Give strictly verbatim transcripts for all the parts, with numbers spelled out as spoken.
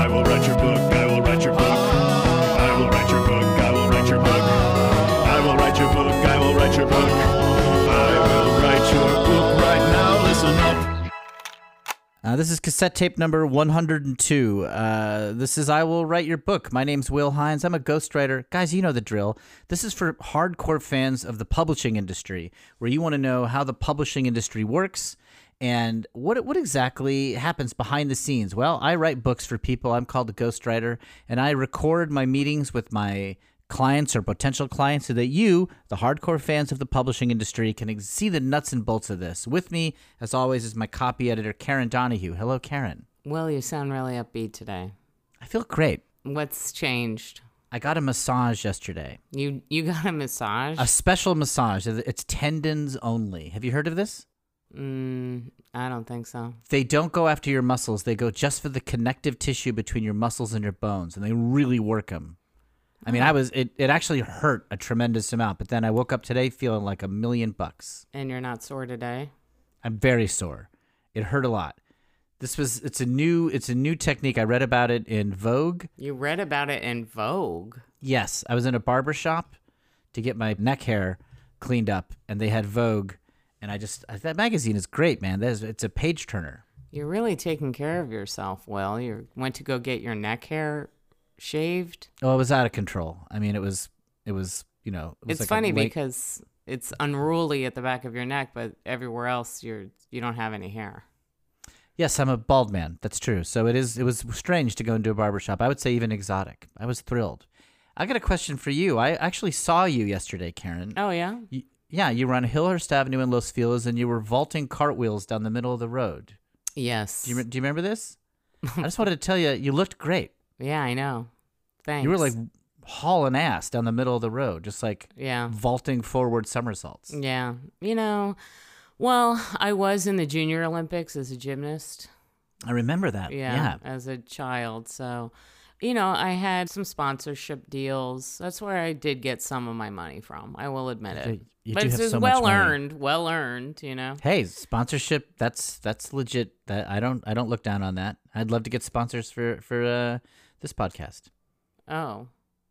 will write your book. I will write your book. I will write your book. I will write your book. I will write your book. I will write your book. I will write your book right now. Listen up. Uh, this is cassette tape number one hundred two. Uh, this is I Will Write Your Book. My name's Will Hines. I'm a ghostwriter. Guys, you know the drill. This is for hardcore fans of the publishing industry, where you want to know how the publishing industry works and what what exactly happens behind the scenes. Well, I write books for people. I'm called a ghostwriter, and I record my meetings with my clients or potential clients so that you, the hardcore fans of the publishing industry, can ex- see the nuts and bolts of this. With me, as always, is my copy editor, Karen Donahue. Hello, Karen. Well, you sound really upbeat today. I feel great. What's changed? I got a massage yesterday. You you got a massage? A special massage. It's tendons only. Have you heard of this? Mm, I don't think so. They don't go after your muscles. They go just for the connective tissue between your muscles and your bones, and they really work them. I mean, I was it, it actually hurt a tremendous amount, but then I woke up today feeling like a million bucks. And you're not sore today? I'm very sore. It hurt a lot. This was it's a new it's a new technique. I read about it in Vogue. You read about it in Vogue? Yes, I was in a barber shop to get my neck hair cleaned up, and they had Vogue, and I just that magazine is great, man. That is, it's a page turner. You're really taking care of yourself, Will. You went to go get your neck hair shaved. Oh, it was out of control. I mean, it was, it was, you know. It was It's like funny late... because it's unruly at the back of your neck, but everywhere else you're you don't have any hair. Yes, I'm a bald man. That's true. So it is. It was strange to go into a barbershop. I would say even exotic. I was thrilled. I got a question for you. I actually saw you yesterday, Karen. Oh yeah. You, yeah, you were on Hillhurst Avenue in Los Feliz, and you were vaulting cartwheels down the middle of the road. Yes. Do you do you remember this? I just wanted to tell you, you looked great. Yeah, I know. Thanks. You were like hauling ass down the middle of the road, just like yeah. vaulting forward somersaults. Yeah. You know, well, I was in the Junior Olympics as a gymnast. I remember that. Yeah, Yeah. as a child. So, you know, I had some sponsorship deals. That's where I did get some of my money from. I will admit it. You, you but do it's have just so much well money. earned, well earned, you know. Hey, sponsorship, that's that's legit. That I don't I don't look down on that. I'd love to get sponsors for for uh, this podcast. Oh,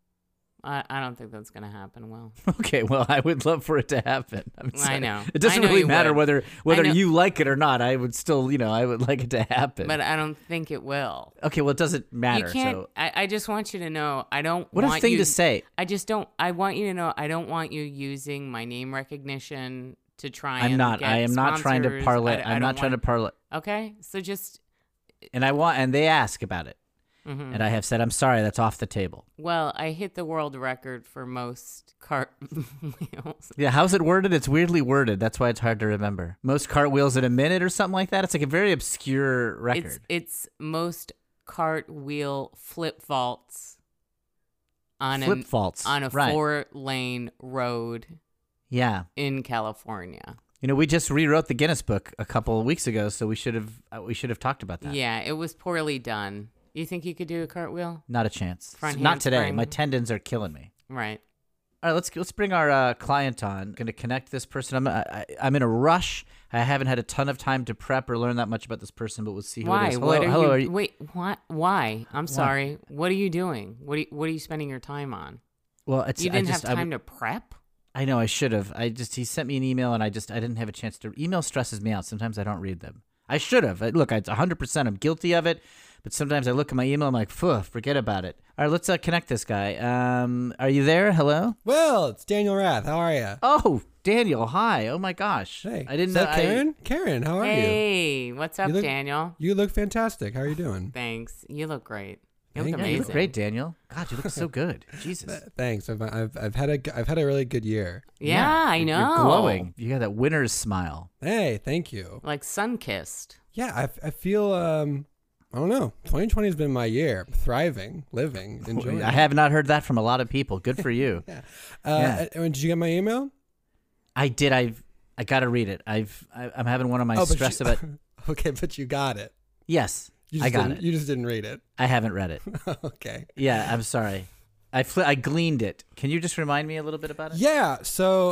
I, I don't think that's going to happen, Will. Okay, well, I would love for it to happen. I'm I sorry. know. It doesn't I know really you matter would. whether whether know. you like it or not. I would still, you know, I would like it to happen. But I don't think it will. Okay, well, it doesn't matter. You can't. So I, I just want you to know. I don't. what a want thing you, to say. I just don't. I want you to know. I don't want you using my name recognition to try. I'm and not. Get I am not trying to sponsors. parlay. I, I I'm don't not trying want, to parlay. Okay, so just. And I want. And they ask about it. Mm-hmm. And I have said, I'm sorry, that's off the table. Well, I hit the world record for most cartwheels. Yeah, how's it worded? It's weirdly worded. That's why it's hard to remember. Most cartwheels in a minute or something like that. It's like a very obscure record. It's it's most cartwheel flip vaults on Flip a faults. on a right. four lane road Yeah. in California. You know, we just rewrote the Guinness Book a couple of weeks ago, so we should have uh, we should have talked about that. Yeah, it was poorly done. You think you could do a cartwheel? Not a chance. Front Not today. handspring. My tendons are killing me. Right. All right, let's let's bring our uh, client on. Going to connect this person. I'm I, I- I'm in a rush. I haven't had a ton of time to prep or learn that much about this person, but we'll see who Why? it is. Hello, what are hello. you, Are you? Wait. What? Why? I'm sorry. What are you doing? What are you, What are you spending your time on? Well, it's You didn't I just, have I, time to prep. I know I should have. I just he sent me an email and I just I didn't have a chance to. Email stresses me out. Sometimes I don't read them. I should have. I, look, I, one hundred percent I'm guilty of it, but sometimes I look at my email. I'm like, phew, forget about it. All right, let's uh, connect this guy. Um, are you there? Hello. Well, it's Daniel Rath. How are you? Oh, Daniel. Hi. Oh my gosh. Hey, I didn't is know. that Karen? Karen, how are you? Hey, what's up, You look- Daniel? You look fantastic. How are you doing? Thanks. You look great. You Thank look I, yeah, amazing. you look great, Daniel. God, you look so good. Jesus. Th- Thanks. I've, I've I've had a g- I've had a really good year. Yeah, I you're- know. You're glowing. You got that winner's smile. Hey, thank you. Like sun-kissed. Yeah, I, f- I feel um I don't know. twenty twenty has been my year. Thriving, living, enjoying. I have not heard that from a lot of people. Good for you. Yeah. Yeah. Uh, and Did you get my email? I did. I've. I got to read it. I've. I, I'm having one of my Oh, but stress you- about. Okay, but you got it. Yes, You just I got didn't, it. You just didn't read it. I haven't read it. Okay. Yeah, I'm sorry. I fl- I gleaned it. Can you just remind me a little bit about it? Yeah. So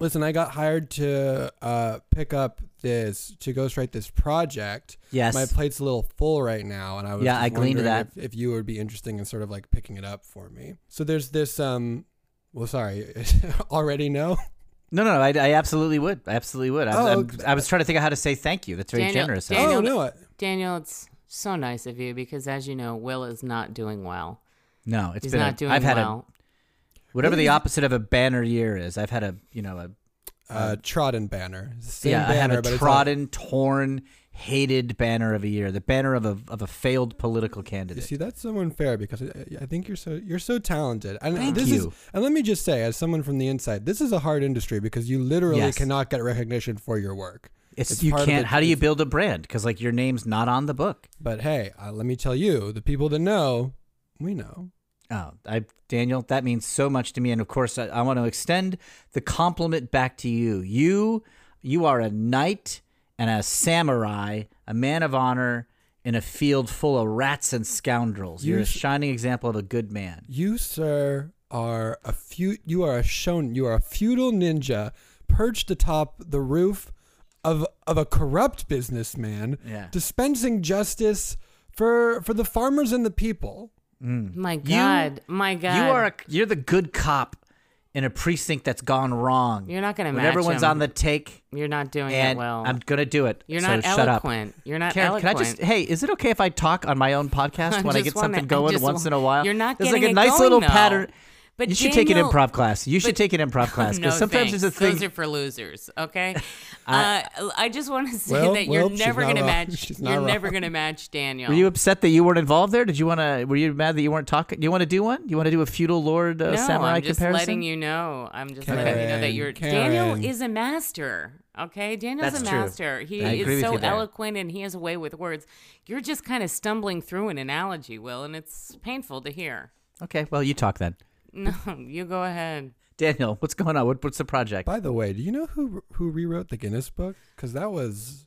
listen, I got hired to uh, pick up this, to ghostwrite this project. Yes. My plate's a little full right now, and I was Yeah, just I gleaned wondering that. If, if you would be interested in sort of like picking it up for me. So there's this, um, well, sorry, already no? No, no, no. I, I absolutely would. I absolutely would. I, Oh, I'm- okay. I was trying to think of how to say thank you. That's very Daniel- generous. of Daniel- you. Oh, no. I- Daniel, it's so nice of you because, as you know, Will is not doing well. No, it's He's been. not a, doing I've had well. a whatever the Really? opposite of a banner year is. I've had a you know a Uh, trodden banner. Same yeah. I banner, had a but it's trodden, torn, hated banner of a year. The banner of a of a failed political all- you candidate. see, that's so unfair because I, I think you're so you're so talented. And Thank this you. Is, and let me just say, as someone from the inside, this is a hard industry because you literally Yes. cannot get recognition for your work. It's, it's you part of can't. the- How do you it's- build a brand? Because like your name's not on the book. But hey, uh, let me tell you, the people that know, we know. Oh, I Daniel, that means so much to me, and of course, I, I want to extend the compliment back to you. You, you are a knight and a samurai, a man of honor in a field full of rats and scoundrels. You're You a s- shining example of a good man. You, sir, are a few. You are a shown. You are a feudal ninja perched atop the roof of of a corrupt businessman, Yeah. dispensing justice for for the farmers and the people. My God, my God. You are a, you're the good cop in a precinct that's gone wrong. You're not gonna when match everyone's him. on the take, You're not doing and it well. I'm gonna do it. You're so not shut up. eloquent. You're not Karen, eloquent. can I just? Hey, is it okay if I talk on my own podcast I when I just get something wanna- I going just once wa- in a while? You're not There's getting like a it nice going, little though. pattern. But you should take an Daniel- improv class. You should but- take an improv class no, because sometimes thanks. there's a thing. Those are for losers. Okay. I- uh, I just want to say Well, that you're well, she's never not gonna wrong. match. She's not You're never wrong. gonna match Daniel. Were you upset that you weren't involved there? Did you want to? Were you mad that you weren't talking? Do you want to do one? Do you want to do a feudal lord uh, no, samurai I'm just comparison? letting you know. I'm just Karen, letting you know that you're Karen. Daniel is a master. Okay, Daniel's That's a true. master. He I agree is with so you there. eloquent and he has a way with words. You're just kind of stumbling through an analogy, Will, and it's painful to hear. Okay, well you talk then. No, you go ahead. Daniel, what's going on? What, what's the project? By the way, do you know who who rewrote the Guinness Book? Because that was,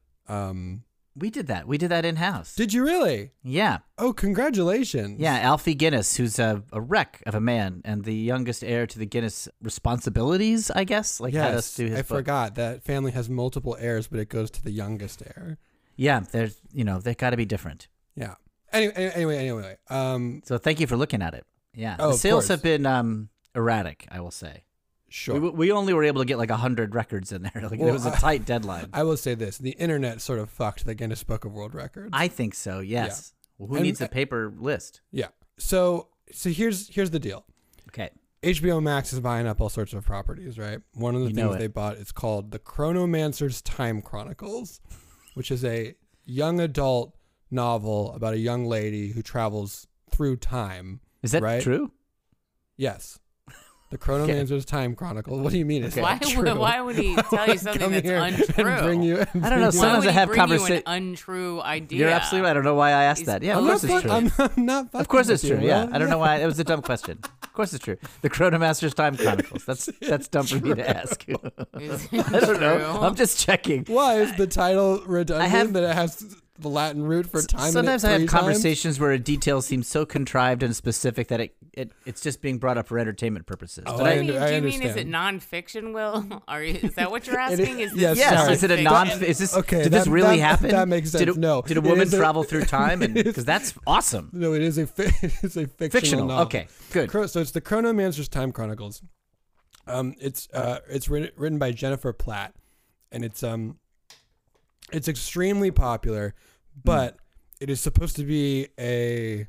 um, We did that. We did that in house. did you really? Yeah, Oh, congratulations! yeah. Alfie Guinness, who's a, a wreck of a man and the youngest heir to the Guinness responsibilities, I guess. Like had us Yes, do his I book. forgot that family has multiple heirs, but it goes to the youngest heir. Yeah, there's you know they got to be different. Yeah. Anyway, anyway, anyway. Um, So thank you for looking at it. Yeah, Oh, the of sales course. have been um, erratic, I will say. sure. We, we only were able to get like a hundred records in there. Like Well, it was a I- tight deadline. I will say this: the internet sort of fucked the Guinness Book of World Records. I think so. Yes. Well, who And- needs a paper list? yeah. So, so here's here's the deal. Okay. H B O Max is buying up all sorts of properties, right? One of the You know things it. they bought is called The Chronomancer's Time Chronicles, which is a young adult novel about a young lady who travels through time. Is that Right? true? Yes. The Chronomancer's Time Chronicles. What do you mean? It's Okay. Why not would true? why would he tell you something Come that's here untrue? And bring you, and I don't know, bring you- Why sometimes would I he have bring you conversa- an untrue idea? You're absolutely right. I don't know why I asked He's- that. Yeah, I'm of not course it's fuck- true. I'm, I'm not Of course fucking it's with true. you, Yeah, Will. I don't know why. It was a dumb question. Of course it's true. The Chronomaster's Time Chronicles. That's that's dumb for me to ask. Is I don't know. true? I'm just checking. Why is the title redundant? have- that it has the Latin root for time. in it Sometimes I have three times? conversations where a detail seems so contrived and specific that it, it it's just being brought up for entertainment purposes. Oh, But I I, I mean, under- do you mean is it understand. nonfiction, Will? Are you, is that what you're It asking? is- Is this yes, yes, sorry. is it a non? nonfiction? Is this Okay, Did this that- really that- happen? that makes Did sense. a, No. Did a It woman is a- travel through time? And it is- because that's awesome. No, it is a fi- it's a fictional, Fictional. novel. Okay, good. Chro- So it's the Chronomancer's Time Chronicles. Um, it's uh, it's written, written by Jennifer Platt, and it's um, it's extremely popular, but it is supposed to be a,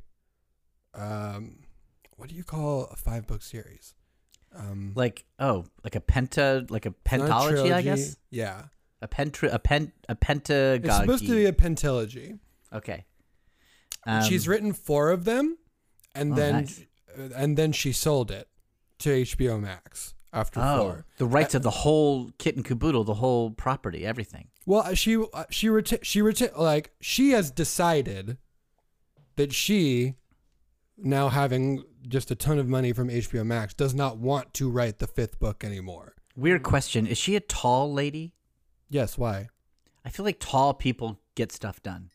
um, what do you call a five book series? Um, Like oh, like a penta, like a it's not a pentology, I trilogy. guess. Yeah, A pentra, a pen, a pentagogy. it's supposed to be a pentology. Okay. She's Um, written four of them, and Oh, then nice. uh, and then she sold it to H B O Max after Oh, four. the rights of the whole kit and caboodle, the whole property, everything. Well, she uh, she reti- she reti- like she has decided that she, now having just a ton of money from H B O Max, does not want to write the fifth book anymore. Weird question. Is she a tall lady? Yes, why? I feel like tall people get stuff done.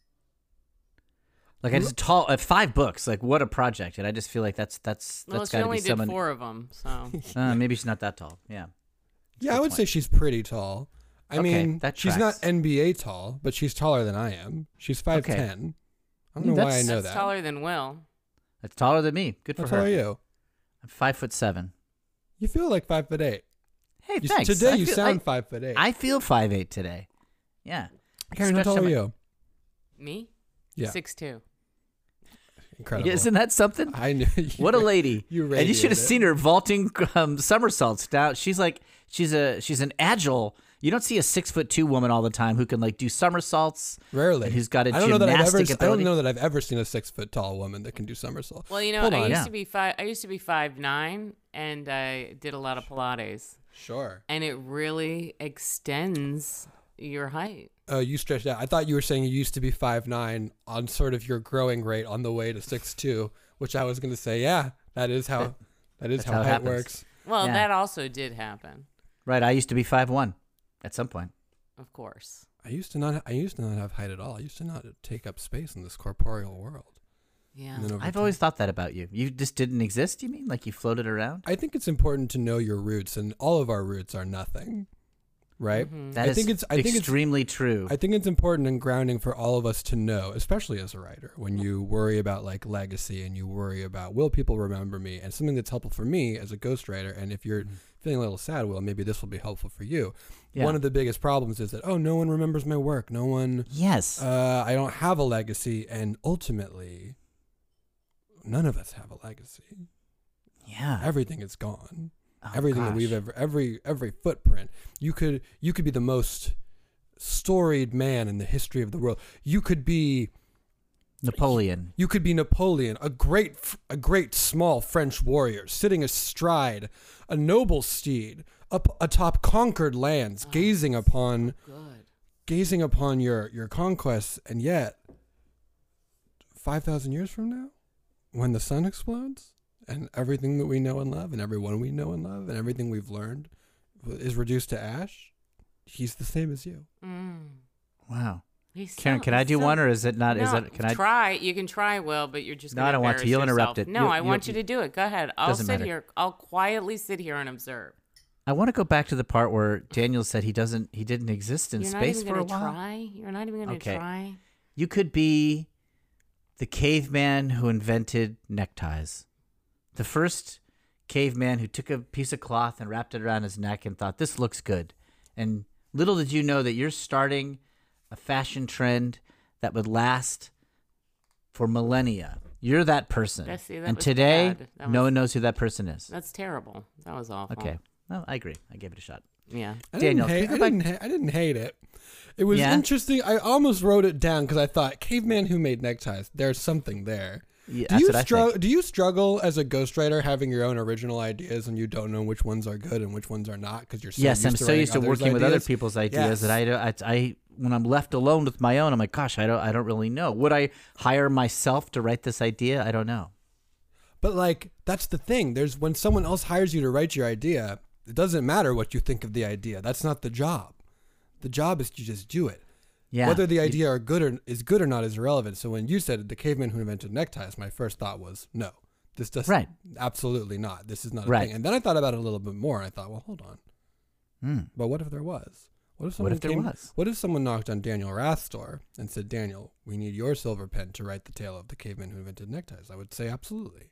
Like I just tall uh, five books. Like what a project, and I just feel like that's that's Well, that's she got to only be did someone. four of them, so Uh, maybe she's not that tall. Yeah. Yeah, I would say she's pretty tall. I Okay, mean, that she's not tracks. N B A tall, but she's taller than I am. She's five ten. I don't know why I That's- know That's that. taller than Will. That's taller than me. Good How for tall her. are you? I'm five foot seven. You feel like five foot eight. Hey, You, thanks. today I you feel, sound I, five foot eight. I feel five eight today. Yeah. Karen, how Stretched tall out are my- you? Me? Yeah. Six two. Incredible. Isn't that something? I knew. You, What a lady! You and you should have radiated. seen her vaulting um, somersaults down. She's like, she's a, she's an agile. You don't see a six foot two woman all the time who can like do somersaults. Rarely. And who's got a I don't know that I've ever. gymnastic I don't ability. know that I've ever seen a six foot tall woman that can do somersault. Well, you know, Hold I on. used Yeah. to be five. I used to be five nine, and I did a lot of Pilates, Sure. and it really extends your height. Oh, you stretched out. I thought you were saying you used to be five nine on sort of your growing rate on the way to six two, which I was going to say, yeah, that is how that is That's how, how it height happens. works. Well, Yeah. that also did happen, Right. I used to be five one at some point. of course. I used to not. I used to not have height at all. I used to not take up space in this corporeal world. Yeah. And then over I've time- always thought that about you. You just didn't exist. You mean like you floated around? I think it's important to know your roots, and all of our roots are nothing, right? Mhm. That I is think it's- I think it's- extremely true. I think it's important and grounding for all of us to know, especially as a writer, when you worry about like legacy and you worry about will people remember me, and something that's helpful for me as a ghostwriter. And if you're feeling a little sad, well, maybe this will be helpful for you. Yeah. One of the biggest problems is that oh, no one remembers my work. No one. yes. Uh, I don't have a legacy, and ultimately, none of us have a legacy. yeah. Everything is gone. Oh, Everything that we've gosh. ever, every every footprint. You could you could be the most storied man in the history of the world. You could be Napoleon. you could be Napoleon, a great f- a great small French warrior sitting astride a noble steed up atop conquered lands, gazing upon Good. gazing upon your your conquests, and yet five thousand years from now, when the sun explodes and everything that we know and love and everyone we know and love and everything we've learned is reduced to ash, he's the same as you. Mm. Wow. He's Karen, so- can I he's do so- one, or is it not? Is No, that can I? try? You can try, Will, but you're just No, gonna I don't want to. embarrass You'll interrupt yourself. it. No, You- I you- want you to do it. Go ahead. I'll Doesn't sit matter. here. I'll quietly sit here and observe. I want to go back to the part where Daniel said he doesn't. He didn't exist in You're not space even for a gonna while. try. You're not even gonna Okay. try. You could be the caveman who invented neckties. The first caveman who took a piece of cloth and wrapped it around his neck and thought, this looks good. And little did you know that you're starting a fashion trend that would last for millennia. You're that person. That's- see, that and was today, bad. That no was- one knows who that person is. That's terrible. That was awful. Okay. Well, I agree. I gave it a shot. Yeah. I Daniel, didn't hate, can I, we go didn't ha- I didn't hate it. It was Yeah? interesting. I almost wrote it down because I thought caveman who made neckties. There's something there. Yeah, Do that's you what I struggle? think. Do you struggle as a ghostwriter having your own original ideas and you don't know which ones are good and which ones are not because you're so Yes, used I'm to so writing used to others' working with other ideas? people's ideas Yes. that I, don't- I, I, when I'm left alone with my own, I'm like, gosh, I don't, I don't really know. Would I hire myself to write this idea? I don't know. But like that's the thing. There's when someone else hires you to write your idea, it doesn't matter what you think of the idea. That's not the job. The job is to just do it. Yeah. Whether the You- idea are good or is good or not is irrelevant. So when you said the caveman who invented neckties, my first thought was no. This doesn't. Right. Absolutely not. This is not a Right. thing. And then I thought about it a little bit more. And I thought, well, hold on. Hmm. But what if there was? What if What someone if there came, was? What if someone knocked on Daniel Rath's door and said, Daniel, we need your silver pen to write the tale of the caveman who invented neckties? I would say absolutely.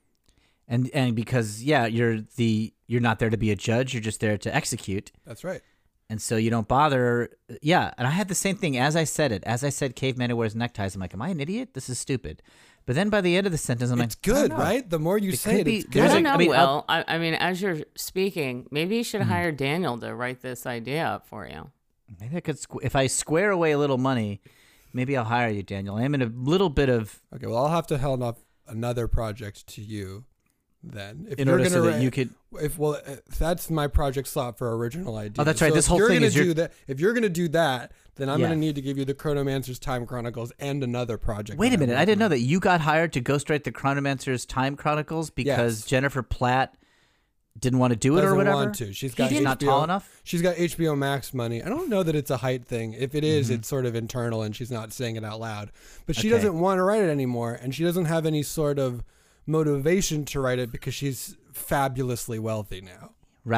And and because yeah, you're the you're not there to be a judge. You're just there to execute. That's right. And so you don't bother. Yeah. And I had the same thing as I said it. As I said, caveman who wears neckties. I'm like, am I an idiot? This is stupid. But then by the end of the sentence, I'm It's like, I don't good, know. right? The more you It say could it, be- it's there's I good. don't a- know, I mean, Will. I'll- I, I mean, as you're speaking, maybe you should Hmm. hire Daniel to write this idea up for you. Maybe I could, squ- if I square away a little money, maybe I'll hire you, Daniel. I am in a little bit of, Okay, well, I'll have to hand off another project to you then. If in you're order so gonna that write- you could. If well, if that's my project slot for original ideas. Oh, that's right. So This if whole you're thing gonna is your- do that. If you're gonna do that, then I'm Yeah. gonna need to give you the Chronomancer's Time Chronicles and another project. Wait a that I'm minute. I working didn't know on. that you got hired to ghostwrite the Chronomancer's Time Chronicles because Yes. Jennifer Platt didn't want to do it Doesn't or whatever. want to. She's He got did not H B O tall enough. She's got H B O Max money. I don't know that it's a height thing. If it is, Mhm. it's sort of internal and she's not saying it out loud. But she Okay. doesn't want to write it anymore, and she doesn't have any sort of motivation to write it because she's fabulously wealthy now. Right.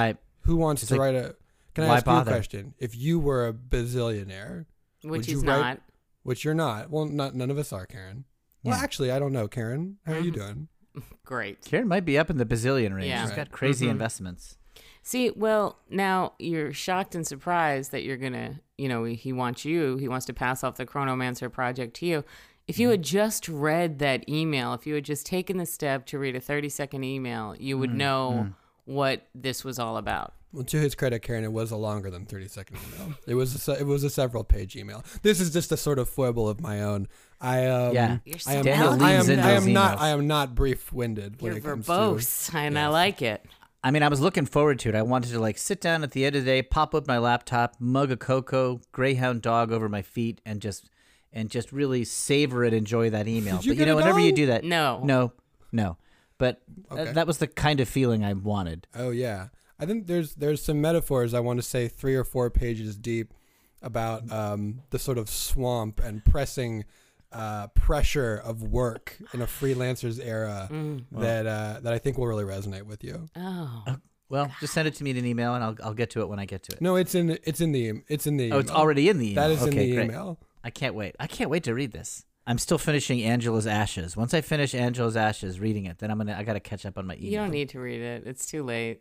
who wants She's to like, write a? Can I why ask bother? you a question? If you were a bazillionaire, Which would he's you write- not. which you're not, well, not none of us are, Karen. Well, Yeah. actually, I don't know, Karen. How are you Mhm. doing? Great. Karen might be up in the bazillion range. Yeah. She's Right. got crazy Mhm. investments. See, well, now you're shocked and surprised that you're gonna, you know, he wants you, he wants to pass off the Chronomancer project to you. If you had just read that email, if you had just taken the step to read a thirty second email, you would know what this was all about. Well, to his credit, Karen, it was a longer than thirty second email. It was a, se- it was a several page email. This is just a sort of foible of my own. I um, Yeah. You're I am, so Daniel I leans am, into I those am not emails. I am not brief winded when You're it comes verbose, and I yes. like it. I mean, I was looking forward to it. I wanted to like sit down at the end of the day, pop up my laptop, mug of cocoa, greyhound dog over my feet, and just and just really savor it, enjoy that email. Did you but you get know, a whenever you dog? do that, No. no, no. But uh, Okay. that was the kind of feeling I wanted. to. Oh yeah, I think there's there's some metaphors I want to say three or four pages deep about um, the sort of swamp and pressing uh, pressure of work in a freelancer's era Mm. that uh, that I think will really resonate with you. Oh. Well, just send it to me in an email, and I'll I'll get to it when I get to it. No, it's in it's in the it's in the Oh, it's email. already in the email. That is okay, in the great. email. I can't wait. I can't wait to read this. I'm still finishing Angela's Ashes. Once I finish Angela's Ashes, reading it, then I'm gonna I gotta catch up on my email. You don't need to read it. It's too late.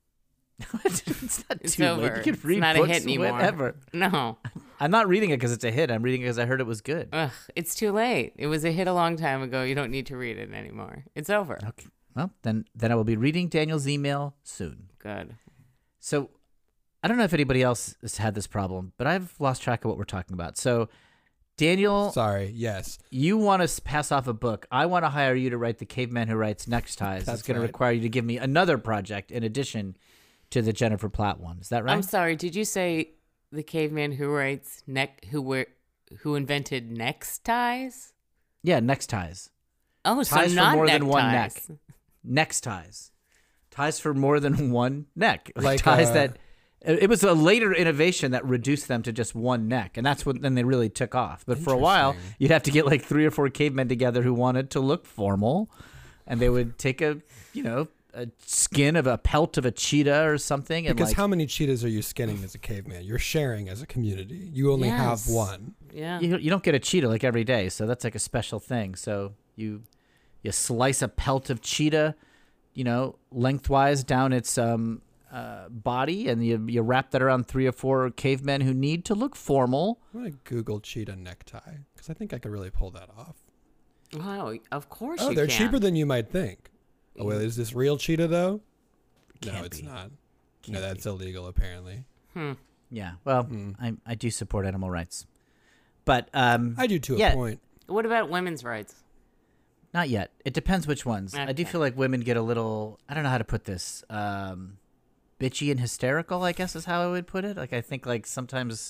It's not It's too over. late. You can It's read not a books hit anymore. whenever. No. I'm not reading it because it's a hit. I'm reading it because I heard it was good. Ugh, it's too late. It was a hit a long time ago. You don't need to read it anymore. It's over. Okay. Well, then then I will be reading Daniel's email soon. Good. So I don't know if anybody else has had this problem, but I've lost track of what we're talking about. So Daniel, Sorry. Yes. you want to pass off a book. I want to hire you to write The Caveman Who Writes Next Ties. That's It's going right. to require you to give me another project in addition to the Jennifer Platt one. Is that right? I'm sorry. Did you say the caveman who writes neck who wear who invented neckties? Yeah, next ties. Oh, Ties so for not more than one neckties. Next ties. Ties for more than one neck. Like, Like, ties uh, that it it was a later innovation that reduced them to just one neck, and that's when then they really took off. But for a while, Interesting. you'd have to get like three or four cavemen together who wanted to look formal, and they would take a you know a skin of a pelt of a cheetah or something, and Because like how many cheetahs are you skinning as a caveman? You're sharing as a community. You only Yes. have one. Yeah. you you don't get a cheetah like every day, so that's like a special thing. So you you slice a pelt of cheetah, you know, lengthwise down its um uh, body, and you you wrap that around three or four cavemen who need to look formal. I'm gonna Google cheetah necktie because I think I could really pull that off. Wow. Of course Oh, you they're can. cheaper than you might think. Oh, wait, is this real cheetah though? No, Can't it's be. not. Can't no, that's illegal apparently. Hmm. Yeah, well, I I do support animal rights, but um, I do to Yeah. a point. What about women's rights? not yet. It depends which ones. I do Okay. feel like women get a little. I don't know how to put this. Um, bitchy and hysterical, I guess is how I would put it. Like I think like sometimes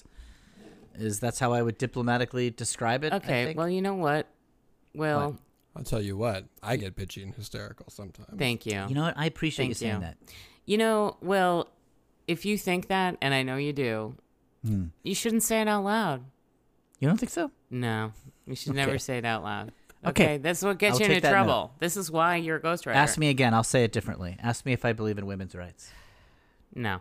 is that's how I would diplomatically describe it. I Okay. think. Well, you know what? Well, What? I'll tell you what. I get bitchy and hysterical sometimes. thank you. You know what? I appreciate you Thank saying you. that. You know, well, if you think that, and I know you do, Hmm. you shouldn't say it out loud. You don't think so? No, you should never Okay. say it out loud. Okay. Okay, that's what gets I'll you take into that note. trouble. This is why you're a ghostwriter. Ask me again. I'll say it differently. Ask me if I believe in women's rights. No.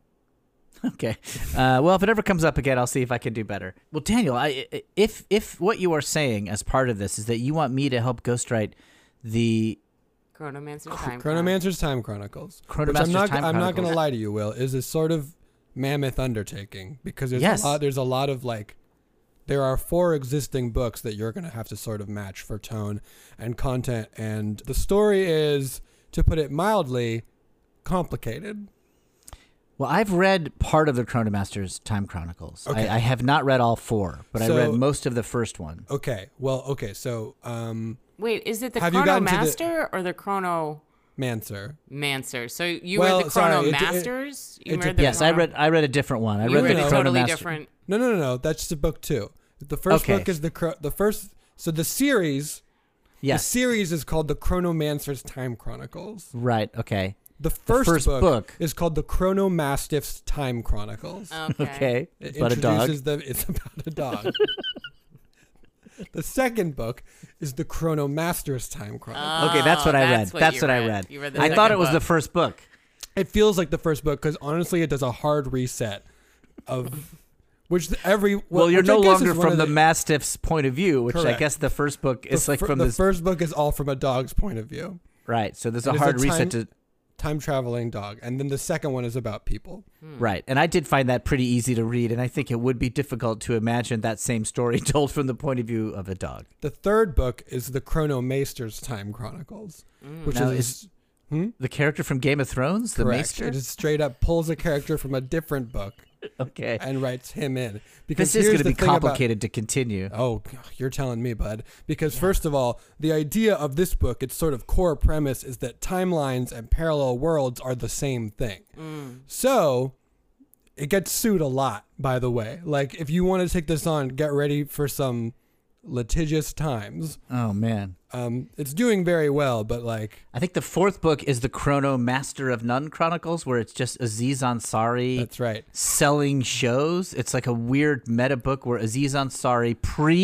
Okay. Uh, well, if it ever comes up again, I'll see if I can do better. Well, Daniel, I, I- if if what you are saying as part of this is that you want me to help ghostwrite the Chronomancer time. Clock. Chronomancer's Time Chronicles. which Chronomancer's I'm not. Time I'm not going Chronicles. to lie to you, Will. Is a sort of mammoth undertaking because there's Yes. a lot. There's a lot of like. There are four existing books that you're going to have to sort of match for tone and content, and the story is, to put it mildly, complicated. Well, I've read part of the Chronomaster's Time Chronicles. Okay. I, I have not read all four, but I So- read most of the first one. Okay. Well. Okay. So, um, Wait, is it the Have you gotten to the- Chronomaster or the Chronomancer? Mancer. So you Well, read the sorry, it- it- Chronomasters? You it read the Yes, I Chrono- read. I read a different one. I You read read the a totally Chronomaster. different. No, no, no, no. That's just book two. The first Okay. book is the chro- the first. So the series. The Yes. series is called the Chronomancer's Time Chronicles. Right. Okay. The first, first book, book. is called the Chronomastiff's Time Chronicles. Okay. Okay. It It's about a dog. introduces the. It's about a dog. The second book is the Chronomaster's Time Chronicles. Okay, that's what I read. that's what That's you what I read. read. You read the I thought second it was book. the first book. It feels like the first book because honestly, it does a hard reset of which every well, Well, you're which I no guess longer is one from of the mastiff's point of view, which I Correct. guess the first book is the like fir- from the this. first book is all from a dog's point of view, Right. So there's And a it's a hard time- reset to. time traveling dog, and then the second one is about people. Right. And I did find that pretty easy to read, and I think it would be difficult to imagine that same story told from the point of view of a dog. The third book is the Chronomaster's Time Chronicles, which Now, is, hmm? The character from Game of Thrones, the correct. Maester? It is straight up pulls a character from a different book Okay. and writes him in. Because This is here's going to the be thing about- complicated to continue. Oh, you're telling me, bud. Because first of all, the idea of this book, its sort of core premise is that timelines and parallel worlds are the same thing. So it gets sued a lot, by the way. Like, if you want to take this on, get ready for some litigious times. Oh, man. Um, it's doing very well, but like, I think the fourth book is the Chrono Master of None Chronicles, where it's just Aziz Ansari that's right. selling shows. It's like a weird meta book where Aziz Ansari,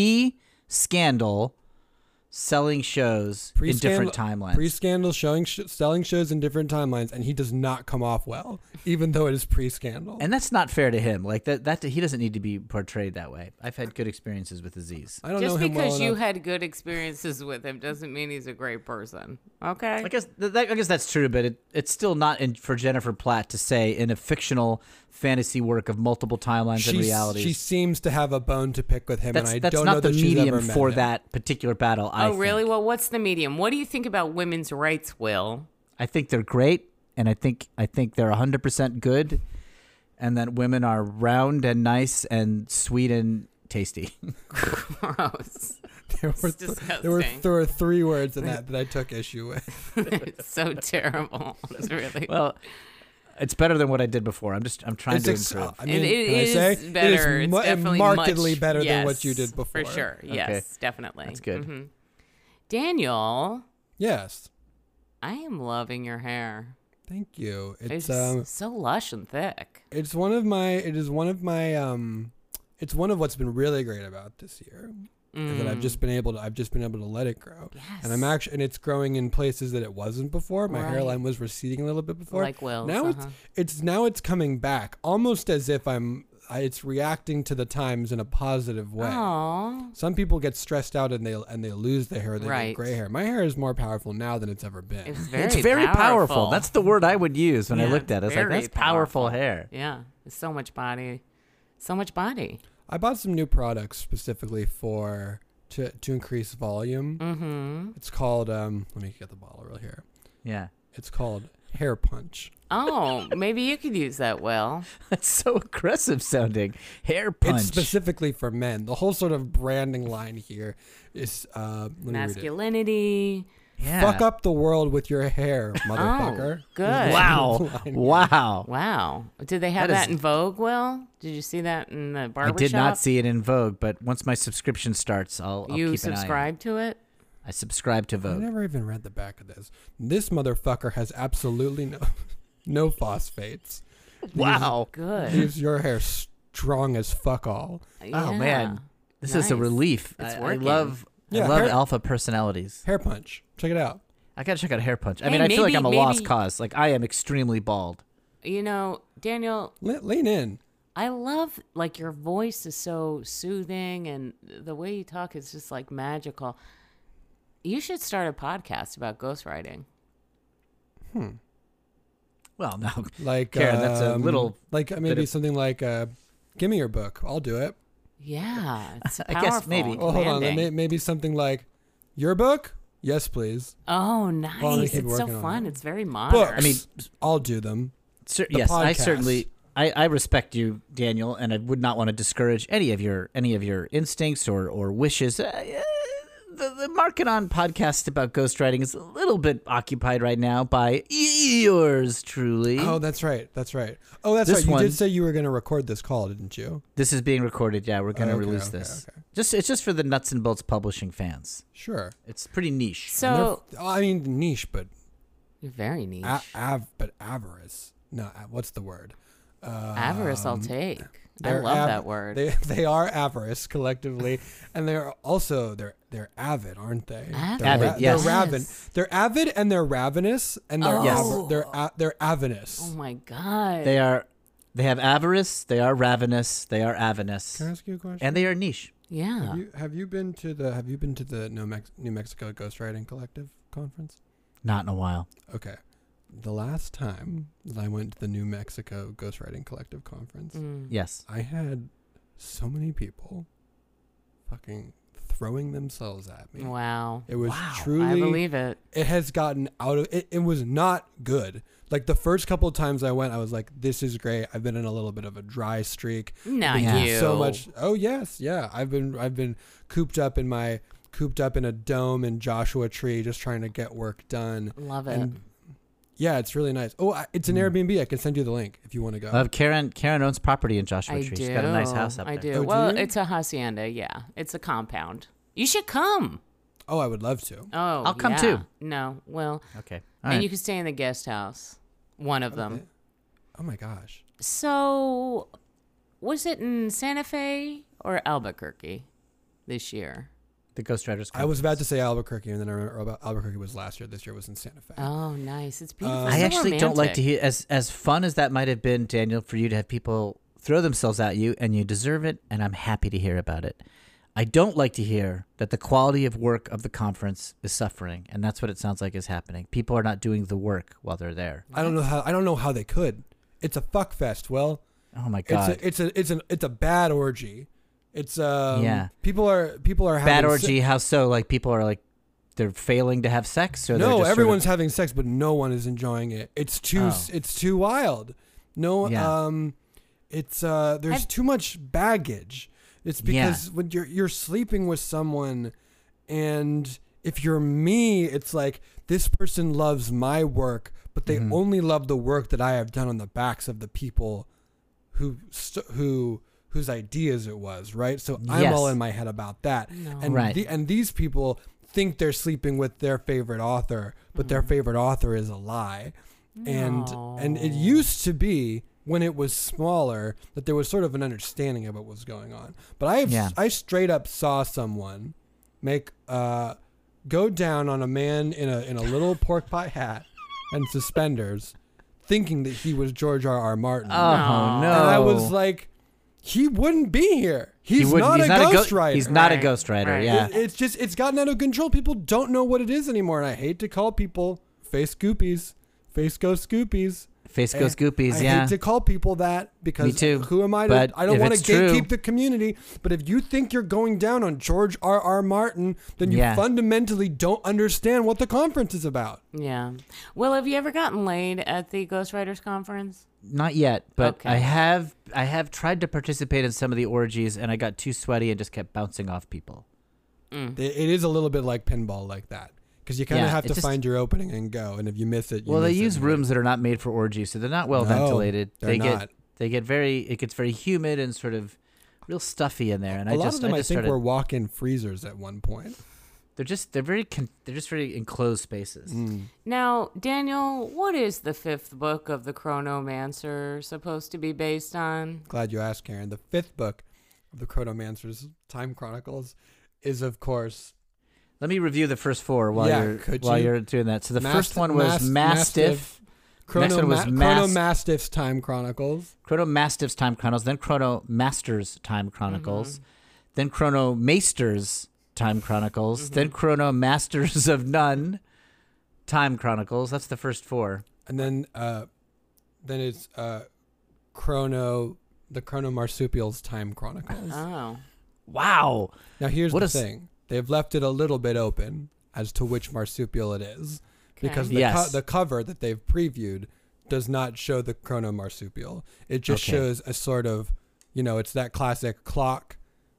pre-scandal, selling shows in different timelines. Pre-scandal, showing sh- selling shows in different timelines, and he does not come off well, even though it is pre-scandal. And that's not fair to him. Like that, that he doesn't need to be portrayed that way. I've had good experiences with Aziz. I don't Just know him because well you enough. had good experiences with him doesn't mean he's a great person. Okay. I guess th- that, I guess that's true, but it, it's still not in, for Jennifer Platt to say in a fictional fantasy work of multiple timelines and She's- realities. She seems to have a bone to pick with him, that's and I that's don't not know the that she's medium ever met for him. that particular battle. I oh, really? think. Well, what's the medium? What do you think about women's rights, Will? I think they're great, and I think I think they're one hundred percent good, and that women are round and nice and sweet and tasty. Gross. There were, It's th- there were disgusting. there were three words in that that I took issue with. It's so terrible. It's really. Well, it's better than what I did before. I'm just I'm trying It's to ex- improve. I mean, it, it can is I say better. It is it's mu- definitely markedly much, better than yes, what you did before. For sure. Yes, definitely. That's good. Mhm. Daniel, Yes, I am loving your hair. thank you. It's It's um, so lush and thick. it's one of my. It is one of my um, it's one of what's been really great about this year. Is that I've just been able to I've just been able to let it grow. Yes. And I'm actually and it's growing in places that it wasn't before. My Right. hairline was receding a little bit before. Like Will's, Now uh-huh. it's it's now it's coming back almost as if I'm I, it's reacting to the times in a positive way. Aww. Some people get stressed out and they and they lose their hair, they Right. get gray hair. My hair is more powerful now than it's ever been. It's very, it's very powerful. powerful. That's the word I would use when I Yeah, looked at it. I was like, very that's powerful, powerful. hair. Yeah. It's so much body. So much body. I bought some new products specifically for to to increase volume. Mm-hmm. It's called um let me get the bottle real here. Yeah. It's called Hair Punch. Oh, maybe you could use that, Will. That's so aggressive sounding. Hair punch. It's specifically for men. The whole sort of branding line here is uh let me read it. Masculinity. yeah. Fuck up the world with your hair, motherfucker. Oh, good. Wow. wow. Wow. Did they have That that, is- in Vogue, Will? Did you see that in the I barbershop? did not see it in Vogue, but once my subscription starts, I'll, I'll You keep an eye on it. subscribe to it? I subscribe to I Vogue. never even read the back of this. This motherfucker has absolutely no no phosphates. Wow. Good. Leaves your hair strong as fuck all. Oh Yeah. man, this is a Nice. relief. It's I, I working. love, Yeah, I love hair- alpha personalities. Hair Punch. Check it out. I gotta check out Hair Punch. I Hey, mean, I feel like maybe- I'm a lost maybe- cause. Like I am extremely bald. You know, Daniel, Le- lean in. I love, like, your voice is so soothing and the way you talk is just, like, magical. You should start a podcast about ghostwriting. Well, no, Like Karen, that's a um, little like uh, bit maybe of- something like uh, give me your book. I'll do it. Yeah, it's I powerful. guess maybe. and Well, hold on. commanding. May- Maybe something like your book. Yes, please. Oh, Well, nice. we keep It's so working on fun. it. It's very modern. Books. I mean, I'll do them. cer- the yes, I podcast. certainly, I, I respect you, Daniel, and I would not want to discourage any of your any of your instincts or or wishes. Uh, uh, the, the market on podcasts about ghostwriting is a little bit occupied right now by yours truly. Oh, that's right. That's right. Oh, that's This right. You one- did say you were going to record this call, didn't you? This is being recorded. Yeah, we're gonna Okay, release okay, this. okay. Just it's just for the nuts and bolts publishing fans. Sure. It's pretty niche. And So, they're- I mean, niche, but you're very niche. a- av, but avarice. No, a- what's the word? Um, Avarice, I'll take. I they're love av- that word. They they are avarice collectively, and they're also they're they're avid, aren't they? Avid. They're, Avid, yes. They're raven. Yes. They're avid and they're ravenous and they're Oh. Yes. av- they're a- they're avinous. Oh my god. They are, they have avarice. They are ravenous. They are avinous, Can I ask you a question? and they are niche. yeah. have you have you been to the have you been to the New, Mex- New Mexico Ghostwriting Collective conference? Not in a while. Okay. The last time that I went to the New Mexico Ghostwriting Collective conference, Mm. Yes. I had so many people fucking throwing themselves at me. Wow. It was Wow. truly I believe it. it has gotten out of it. It was not good. Like the first couple of times I went, I was like, "This is great." I've been in a little bit of a dry streak. Not Yeah. you. So much. Oh yes, yeah. I've been I've been cooped up in my cooped up in a dome in Joshua Tree, just trying to get work done. Love it. And yeah, it's really nice. Oh, I- it's an Mm. Airbnb. I can send you the link if you want to go. Uh, Karen Karen owns property in Joshua I Tree. do. She's got a nice house up I there. do. Oh, do well, you? it's a hacienda. Yeah, it's a compound. You should come. oh, I would love to. Oh, I'll come yeah. too. No, well, Okay. All and right. you can stay in the guest house, one of them. Okay. Oh my gosh. So, was it in Santa Fe or Albuquerque this year? The Ghostwriters. I was about to say Albuquerque, and then I remember about Albuquerque was last year. This year was in Santa Fe. Oh, nice. It's beautiful. Um, I So actually don't like to romantic. hear as as fun as that might have been, Daniel, for you to have people throw themselves at you, and you deserve it, and I'm happy to hear about it. I don't like to hear that the quality of work of the conference is suffering, and that's what it sounds like is happening. People are not doing the work while they're there. I don't know how. I don't know how they could. It's a fuck fest. Well, Oh my god. it's a, it's a it's an it's a bad orgy. It's um Yeah. People are people are Bad having orgy, how so? Like people are like they're failing to have sex, or they're no, just sort everyone's of, having sex, but no one is enjoying it. It's too Oh. it's too wild. No, Yeah. um, it's uh, there's I've- too much baggage. It's Yeah. because when you're you're sleeping with someone, and if you're me, it's like this person loves my work, but they Mhm. only love the work that I have done on the backs of the people who st- who whose ideas it was, right? So I'm Yes. all in my head about that. No. And Right. the, and these people think they're sleeping with their favorite author, but their Mhm. favorite author is a lie. And and it No. used to be when it was smaller that there was sort of an understanding of what was going on. But I have Yeah. I straight up saw someone make uh go down on a man in a in a little pork pie hat and suspenders, thinking that he was George R. R. Martin. Oh No. no! And I was like, he wouldn't be here. He's he wouldn't- not he's a not ghostwriter. go- He's not a Right, ghostwriter. right. Yeah. It- it's just it's gotten out of control. People don't know what it is anymore, and I hate to call people face scoopies, face go scoopies. Face goes Eh, goopies. I yeah. hate to call people that because Me too. who am I to? But I don't if want to it's true- gatekeep the community. But if you think you're going down on George R. R. Martin, then you Yeah. fundamentally don't understand what the conference is about. Yeah. Well, have you ever gotten laid at the Ghostwriters Conference? Not yet, but Okay. I have I have tried to participate in some of the orgies, and I got too sweaty and just kept bouncing off people. Mm. It, it is a little bit like pinball, like that, because you kind of Yeah, have it to just- find your opening and go. And if you miss it, you Well, they miss it, use and rooms that are not made for orgies, so they're not well No, ventilated. they're they not. get they get very it gets very humid and sort of real stuffy in there. And a I lot just of them, I I, just think, started, were walk-in freezers at one point. they're just they're very con- they're just very enclosed spaces. Mm. Now, Daniel, what is the fifth book of the Chronomancer supposed to be based on? Glad you asked, Karen. The fifth book of the Chronomancer's Time Chronicles is, of course, Let me review the first four while Yeah, you're could while you? you're doing that. So the Mast- first one was Mas- Mastiff. Mastiff. Next Chrono, one was Ma- Mas- Chrono Mastiff's Time Chronicles. Chrono Mastiff's Time Chronicles, then Chrono Master's Time Chronicles, Mm-hmm. then Chrono Maester's Time Chronicles, Mm-hmm. then Chrono Masters of None Time Chronicles. That's the first four. And then uh, then it's uh, Chrono, the Chrono Marsupial's Time Chronicles. Oh. Wow. Now, here's What the a s- thing. They've left it a little bit open as to which marsupial it is. Because the, Yes. co- the cover that they've previewed does not show the Chrono Marsupial. It just Okay. shows a sort of, you know, it's that classic clock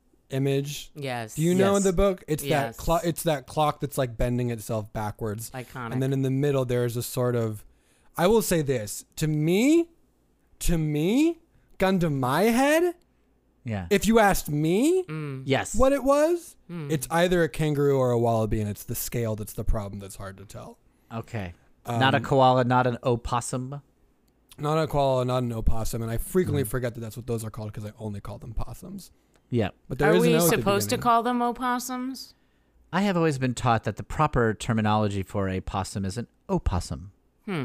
image. Yes. Do you know in Yes. the book? It's Yes. that clock. It's that clock that's like bending itself backwards. Iconic. And then in the middle, there's a sort of, I will say this, to me, to me, gun to my head, Yeah. if you asked me Mm. yes. what it was, Mm. it's either a kangaroo or a wallaby, and it's the scale that's the problem that's hard to tell. Okay. Um, not a koala, not an opossum. Not a koala, not an opossum, and I frequently Mhm. forget that that's what those are called because I only call them possums. Yeah. But there Are is an we O at the supposed to beginning. call them opossums? I have always been taught that the proper terminology for a possum is an opossum. Hmm.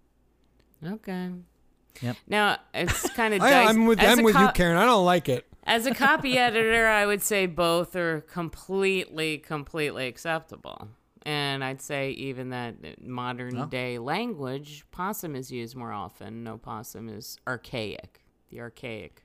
Okay. Yep. Now it's kind of. I, I'm with as I'm a with co- you, Karen. I don't like it. As a copy editor, I would say both are completely, completely acceptable. And I'd say even that in modern Oh. day language, possum is used more often. No, possum is archaic. The archaic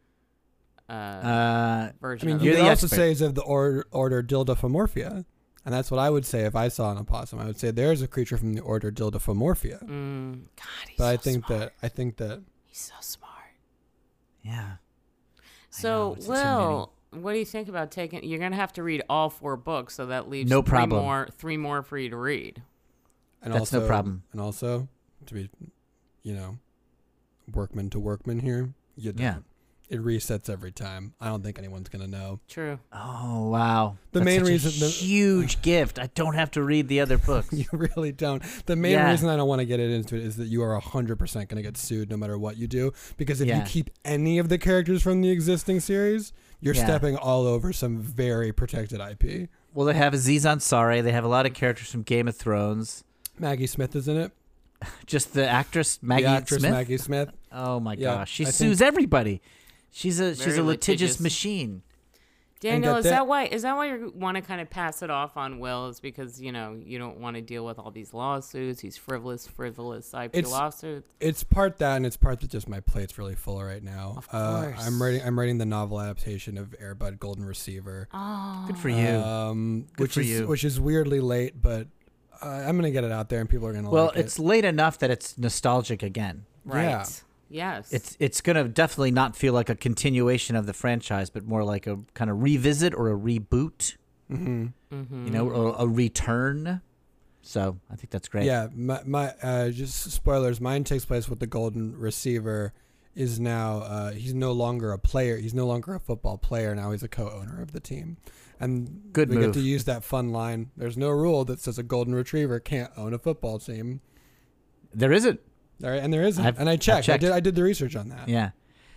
uh, Uh, I version mean, of you You're it. could the also expert. say is of the order, order Dildophomorphia, and that's what I would say if I saw an opossum. I would say there's a creature from the order Dildophomorphia. Mm, God, he's But so I think smart. that I think that He's so smart. yeah. So, it's Will, what do you think about taking? You're gonna have to read all four books, so that leaves No three problem. more, three more for you to read. and That's also, no problem. And also to be, you know, workman to workman here. You don't. Yeah. It resets every time. I don't think anyone's gonna know. True. Oh wow. The That's main such a reason- the- huge gift. I don't have to read the other books. You really don't. The main Yeah. reason I don't want to get it into it is that you are one hundred percent going to get sued no matter what you do. Because if Yeah. you keep any of the characters from the existing series, you're Yeah. stepping all over some very protected I P. Well, they have Aziz Ansari. They have a lot of characters from Game of Thrones. Maggie Smith is in it. Just the actress Maggie the actress Smith. Maggie Smith. Oh my Yeah, gosh, she I sues think- everybody. She's a she's Very a litigious litigious. machine. Daniel, get is that- that why? Is that why you want to kind of pass it off on Will? Is because you know you don't want to deal with all these lawsuits, these frivolous, frivolous I P It's- lawsuits. It's part that, and it's part that just my plate's really full right now. Of Uh, course. I'm writing. I'm writing the novel adaptation of Air Bud Golden Receiver. Oh, Good for you. Um, Good which for is you. which is weirdly late, but uh, I'm gonna get it out there, and people are gonna Well, like it's it. late enough that it's nostalgic again. right. yeah. Yes. It's it's gonna definitely not feel like a continuation of the franchise, but more like a kind of revisit or a reboot, Mm-hmm. mm-hmm. you know, or a return. So I think that's great. Yeah, my, my uh, just spoilers. Mine takes place with the Golden Receiver. Is now uh, he's no longer a player. He's no longer a football player. Now he's a co-owner of the team, and Good we move. get to use that fun line. There's no rule that says a Golden Retriever can't own a football team. There isn't. There, and there isn't. I've- and I I've checked. I checked. did. I did the research on that. Yeah,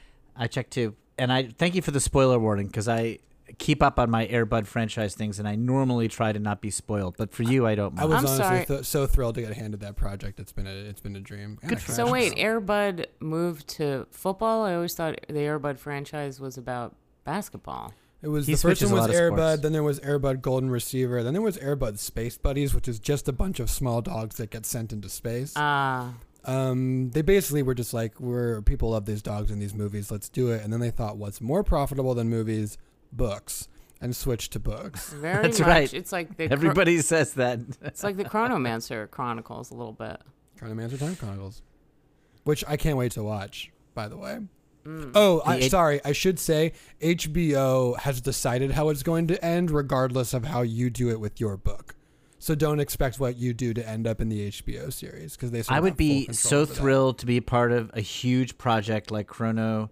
I checked too, and I thank you for the spoiler warning because I keep up on my Air Bud franchise things, and I normally try to not be spoiled. But for you, I don't I mind. was I'm honestly sorry. th- so thrilled to get handed that project. It's been a it's been a dream. Good for So you. wait, Airbud moved to football? I always thought the Airbud franchise was about basketball. It was He the first switches one a was lot of sports. Airbud, then there was Airbud Golden Receiver, then there was Airbud Space Buddies, which is just a bunch of small dogs that get sent into space. Ah, Um, they basically were just like, we're people love these dogs in these movies, let's do it. And then they thought, what's more profitable than movies? Books, and switched to books. very That's much. right. It's like the Chro- Everybody says that. it's like the Chronomancer Chronicles a little bit. Chronomancer Time Chronicles, which I can't wait to watch. By the way. Mm. Oh, I, The H- sorry. I should say H B O has decided how it's going to end, regardless of how you do it with your book. So don't expect what you do to end up in the H B O series because they. sort I of would have be full so control over that. thrilled to be part of a huge project like Chrono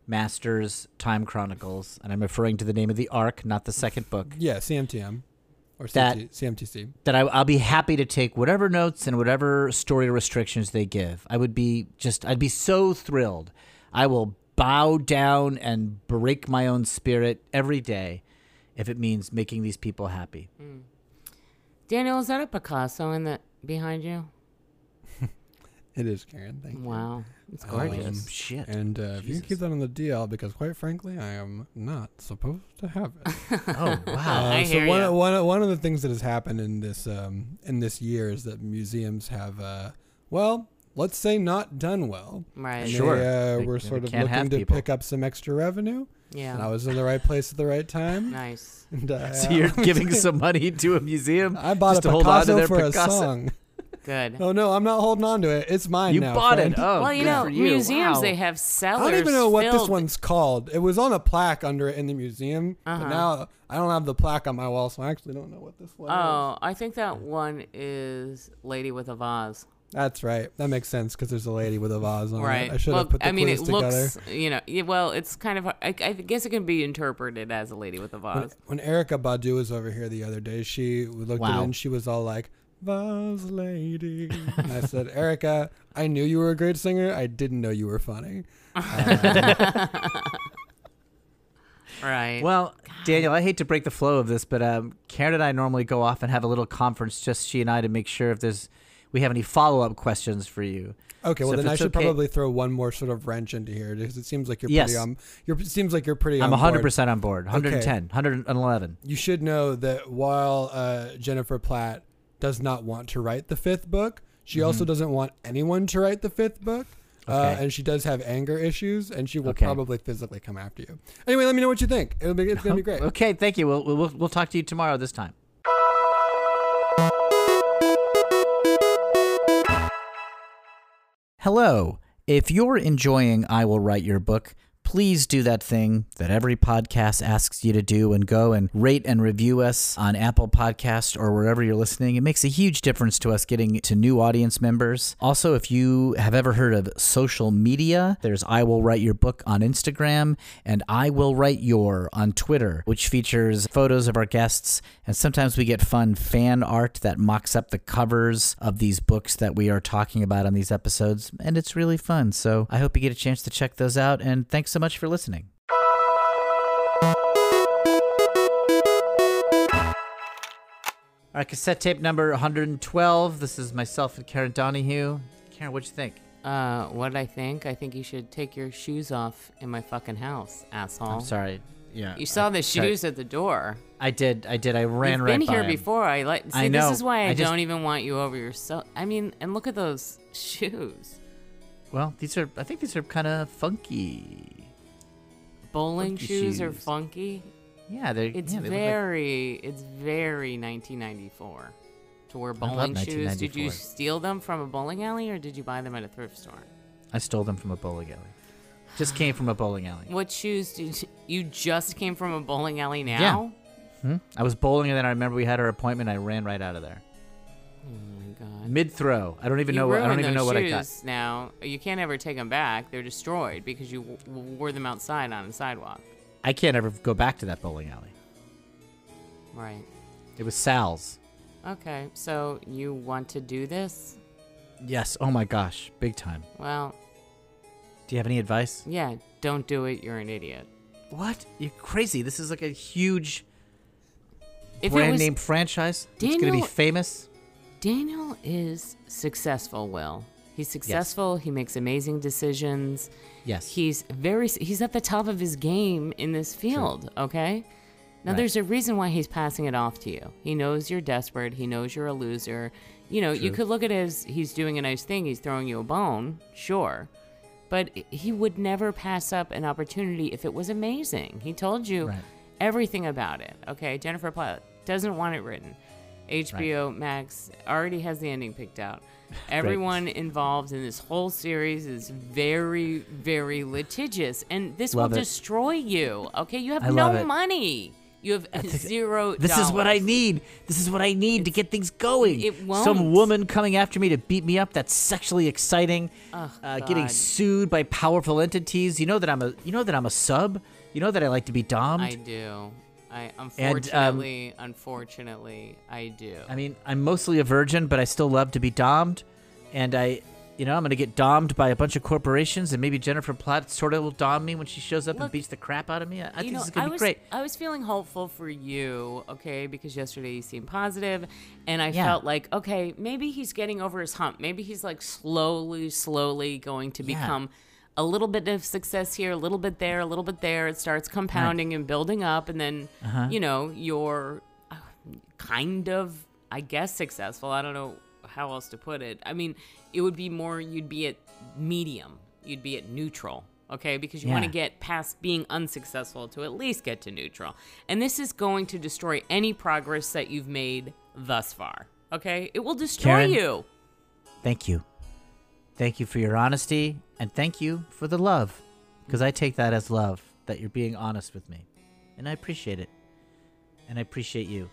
Masters Time Chronicles, and I'm referring to the name of the arc, not the second book. Yeah, C M T M or That- C M T C M T C. That I, I'll be happy to take whatever notes and whatever story restrictions they give. I would be just, I'd be so thrilled. I will bow down and break my own spirit every day if it means making these people happy. Daniel, is that a Picasso in the behind you? It is, Karen. Thank you. Wow, it's Um, gorgeous. Shit. And uh, if you can keep that on the D L, because quite frankly, I am not supposed to have it. Oh, wow. I Uh, so hear one, ya. one one of the things that has happened in this um, in this year is that museums have, uh, well, let's say not done well. Right. And Sure. They, uh, They- were they sort of can't have looking to people. pick up some extra revenue. Yeah. And I was in the right place at the right time. Nice. And, uh, So you're giving some money to a museum I bought just a to hold on to Picasso their for Picasso? a song. Good. Oh no, I'm not holding on to it. It's mine You now. bought friend. it. Oh, well, you good know, for you. museums Wow. they have I cellars. don't even know what this filled- one's called. It was on a plaque under it in the museum, Uh-huh. but now I don't have the plaque on my wall, so I actually don't know what this one is. Oh, I think that one is Lady with a Vase. That's right. That makes sense because there's a lady with a vase on Right. it. I should well, have put the I mean, clues it together. looks, you know, yeah, well, it's kind of, I, I guess it can be interpreted as a lady with a When, vase. when Erica Badu was over here the other day, she looked at Wow. it and she was all like, Boss lady. And I said, Erica, I knew you were a great singer. I didn't know you were funny. Uh, Right. Well, Daniel, I hate to break the flow of this, but um, Karen and I normally go off and have a little conference, just she and I, to make sure if there's we have any follow-up questions for you. Okay, well So if then I it's should okay- probably throw one more sort of wrench into here because it seems like you're Yes. pretty um, you're it seems like you're pretty. I'm on one hundred board. percent on board. one ten, Okay. one hundred eleven. You should know that while uh, Jennifer Platt does not want to write the fifth book, she also doesn't want anyone to write the fifth book. Uh, Okay. and she does have anger issues, and she will Okay. probably physically come after you. Anyway, let me know what you think. It'll be, it's going to be great. Okay, thank you. We'll, we'll, we'll talk to you tomorrow this time. Hello. If you're enjoying I Will Write Your Book, please do that thing that every podcast asks you to do and go and rate and review us on Apple Podcast or wherever you're listening. It makes a huge difference to us getting to new audience members. Also, if you have ever heard of social media, there's I Will Write Your Book on Instagram and I Will Write Your on Twitter, which features photos of our guests, and sometimes we get fun fan art that mocks up the covers of these books that we are talking about on these episodes, and it's really fun. So I hope you get a chance to check those out, and thanks so much for listening. All right, cassette tape number one hundred twelve. This is myself and Karen Donahue. Karen, what'd you think? Uh, what I think? I think you should take your shoes off in my fucking house, asshole. I'm sorry. Yeah, You saw I, the sorry. shoes at the door. I did. I did. I ran You've right been by here him. before. I like. See, I know. this is why I, I just- don't even want you over your so. I mean, and look at those shoes. Well, these are. I think these are kind of funky. Bowling Funky shoes are shoes. funky. Yeah, they're. It's yeah, they look like- very, it's very nineteen ninety-four to wear love bowling shoes. Did you nineteen ninety-four. steal them from a bowling alley or did you buy them at a thrift store? I stole them from a bowling alley. Just came from a bowling alley. What shoes did you, you just came from a bowling alley now? Hmm? I was bowling, and then I remember we had our appointment. I ran right out of there. Oh my god. Mid throw. I don't even You know. What, I don't ruined even know those what I got. shoes now. You can't ever take them back. They're destroyed because you w- w- wore them outside on the sidewalk. I can't ever go back to that bowling alley. Right. It was Sal's. Okay, so you want to do this? Yes. Oh my gosh. Big time. Well, Do you have any advice? yeah, don't do it. You're an idiot. What? You're crazy. This is like a huge If it brand was, name franchise. It's going to be Daniel- famous. Daniel is successful, Will. He's successful. He makes amazing decisions. Yes. He's very he's at the top of his game in this field, okay? Now Right. there's a reason why he's passing it off to you. He knows you're desperate. He knows you're a loser. You know, you True. could look at it as he's doing a nice thing. He's throwing you a bone, sure. But he would never pass up an opportunity if it was amazing. He told you Right. everything about it, okay? Jennifer Platt doesn't want it written. H B O Max already has the ending picked out. Everyone involved in this whole series is very, very litigious, and this Love will it. destroy you. Okay, you have I love no it. money. You have zero. This is what I dollars. need. This is what I need to get things going. it Some won't. woman coming after me to beat me up. That's sexually exciting. Oh, uh, getting God. sued by powerful entities. You know that I'm a. You know that I'm a sub. You know that I like to be domed. I do. I um, unfortunately, unfortunately, I do. I mean, I'm mostly a virgin, but I still love to be domed. And I, you know, I'm going to get domed by a bunch of corporations, and maybe Jennifer Platt sort of will dom me when she shows up and Look, beats the crap out of me. I, I you think know, this is going I to be was, great. I was feeling hopeful for you, okay, because yesterday you seemed positive, and I Yeah. felt like, okay, maybe he's getting over his hump. Maybe he's like slowly, slowly going to Yeah. become a little bit of success here, a little bit there, a little bit there. It starts compounding and building up, and then, Uh-huh. you know, you're uh, kind of, I guess, successful. I don't know how else to put it. I mean, it would be more, you'd be at medium, you'd be at neutral. Okay, because you want to Yeah. get past being unsuccessful to at least get to neutral. And this is going to destroy any progress that you've made thus far. Okay? It will destroy Karen? you. Thank you. Thank you for your honesty, and thank you for the love, because I take that as love, that you're being honest with me. And I appreciate it. And I appreciate you.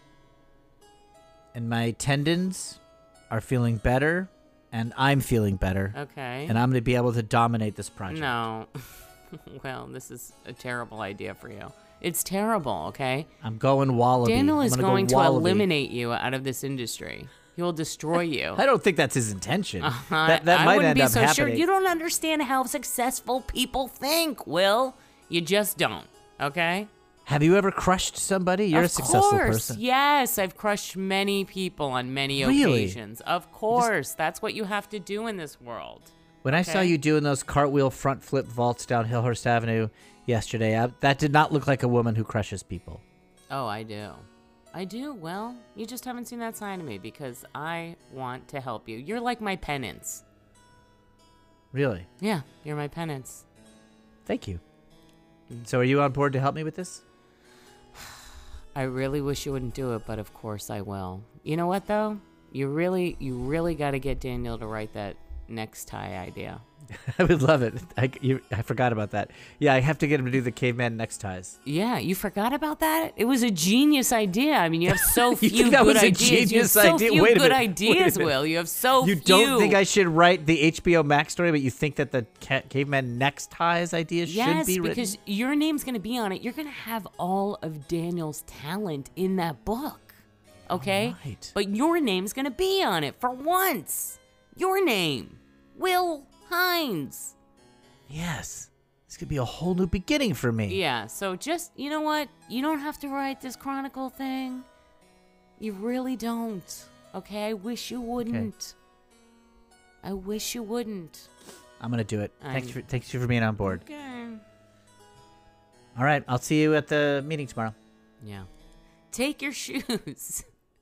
And my tendons are feeling better, and I'm feeling better. Okay. And I'm going to be able to dominate this project. No. Well, this is a terrible idea for you. It's terrible, okay? I'm going wallaby. Daniel I'm is gonna go going to wallaby. eliminate you out of this industry. He will destroy you. I don't think that's his intention. Uh-huh. That that I might wouldn't end be up so happening. sure. You don't understand how successful people think, Will. You just don't. Okay? Have you ever crushed somebody? You're of a successful course. person. Yes, I've crushed many people on many Really? occasions. Of course. That's what you have to do in this world. When I saw Okay. you doing those cartwheel front flip vaults down Hillhurst Avenue yesterday, I, that did not look like a woman who crushes people. Oh, I do. I do. Well, you just haven't seen that side of me because I want to help you. You're like my penance. Really? Yeah, you're my penance. Thank you. So are you on board to help me with this? I really wish you wouldn't do it, but of course I will. You know what though? You really, you really got to get Daniel to write that next tie idea. I would love it. I, you, I forgot about that. Yeah, I have to get him to do the caveman neckties. Yeah, you forgot about that? It was a genius idea. I mean, you have so You few think that good was a ideas. You have genius so idea? few Wait a good minute. ideas, Wait a minute. Will. You have so You few. don't think I should write the H B O Max story, but you think that the ca- caveman neckties idea Yes, should be written? because your name's going to be on it. You're going to have all of Daniel's talent in that book. Okay? Right. But your name's going to be on it for once. Your name. Will Hines. Yes. This could be a whole new beginning for me. Yeah, so just, you know what? You don't have to write this Chronicle thing. You really don't. Okay? I wish you wouldn't. I wish you wouldn't. I'm going to do it. Thanks I'm- for, thanks for being on board. Okay. All right. I'll see you at the meeting tomorrow. Yeah. Take your shoes.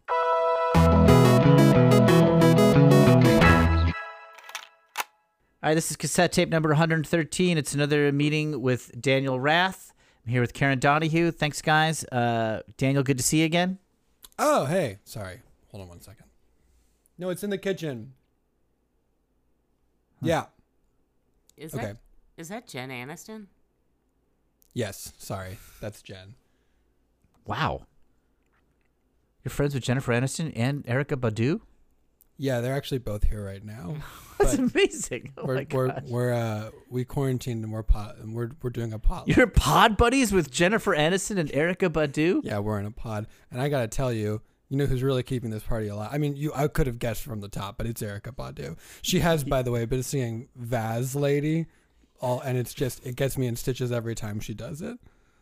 All right, this is cassette tape number one hundred thirteen. It's another meeting with Daniel Rath. I'm here with Karen Donahue. Thanks, guys. Uh, Daniel, good to see you again. Oh, hey. Sorry. Hold on one second. No, it's in the kitchen. Yeah. Is Okay. that is that Jen Aniston? Yes. Sorry. That's Jen. Wow. You're friends with Jennifer Aniston and Erykah Badu? Yeah, they're actually both here right now. That's But amazing. Oh we're my we're gosh. we're uh we quarantined and we're pot and we're we're doing a potluck. You're pod buddies with Jennifer Aniston and Erykah Badu? Yeah, we're in a pod, and I gotta tell you, you know who's really keeping this party alive? I mean, you I could have guessed from the top, but it's Erykah Badu. She has, by the way, been singing "Vaz Lady," all, and it's just it gets me in stitches every time she does it.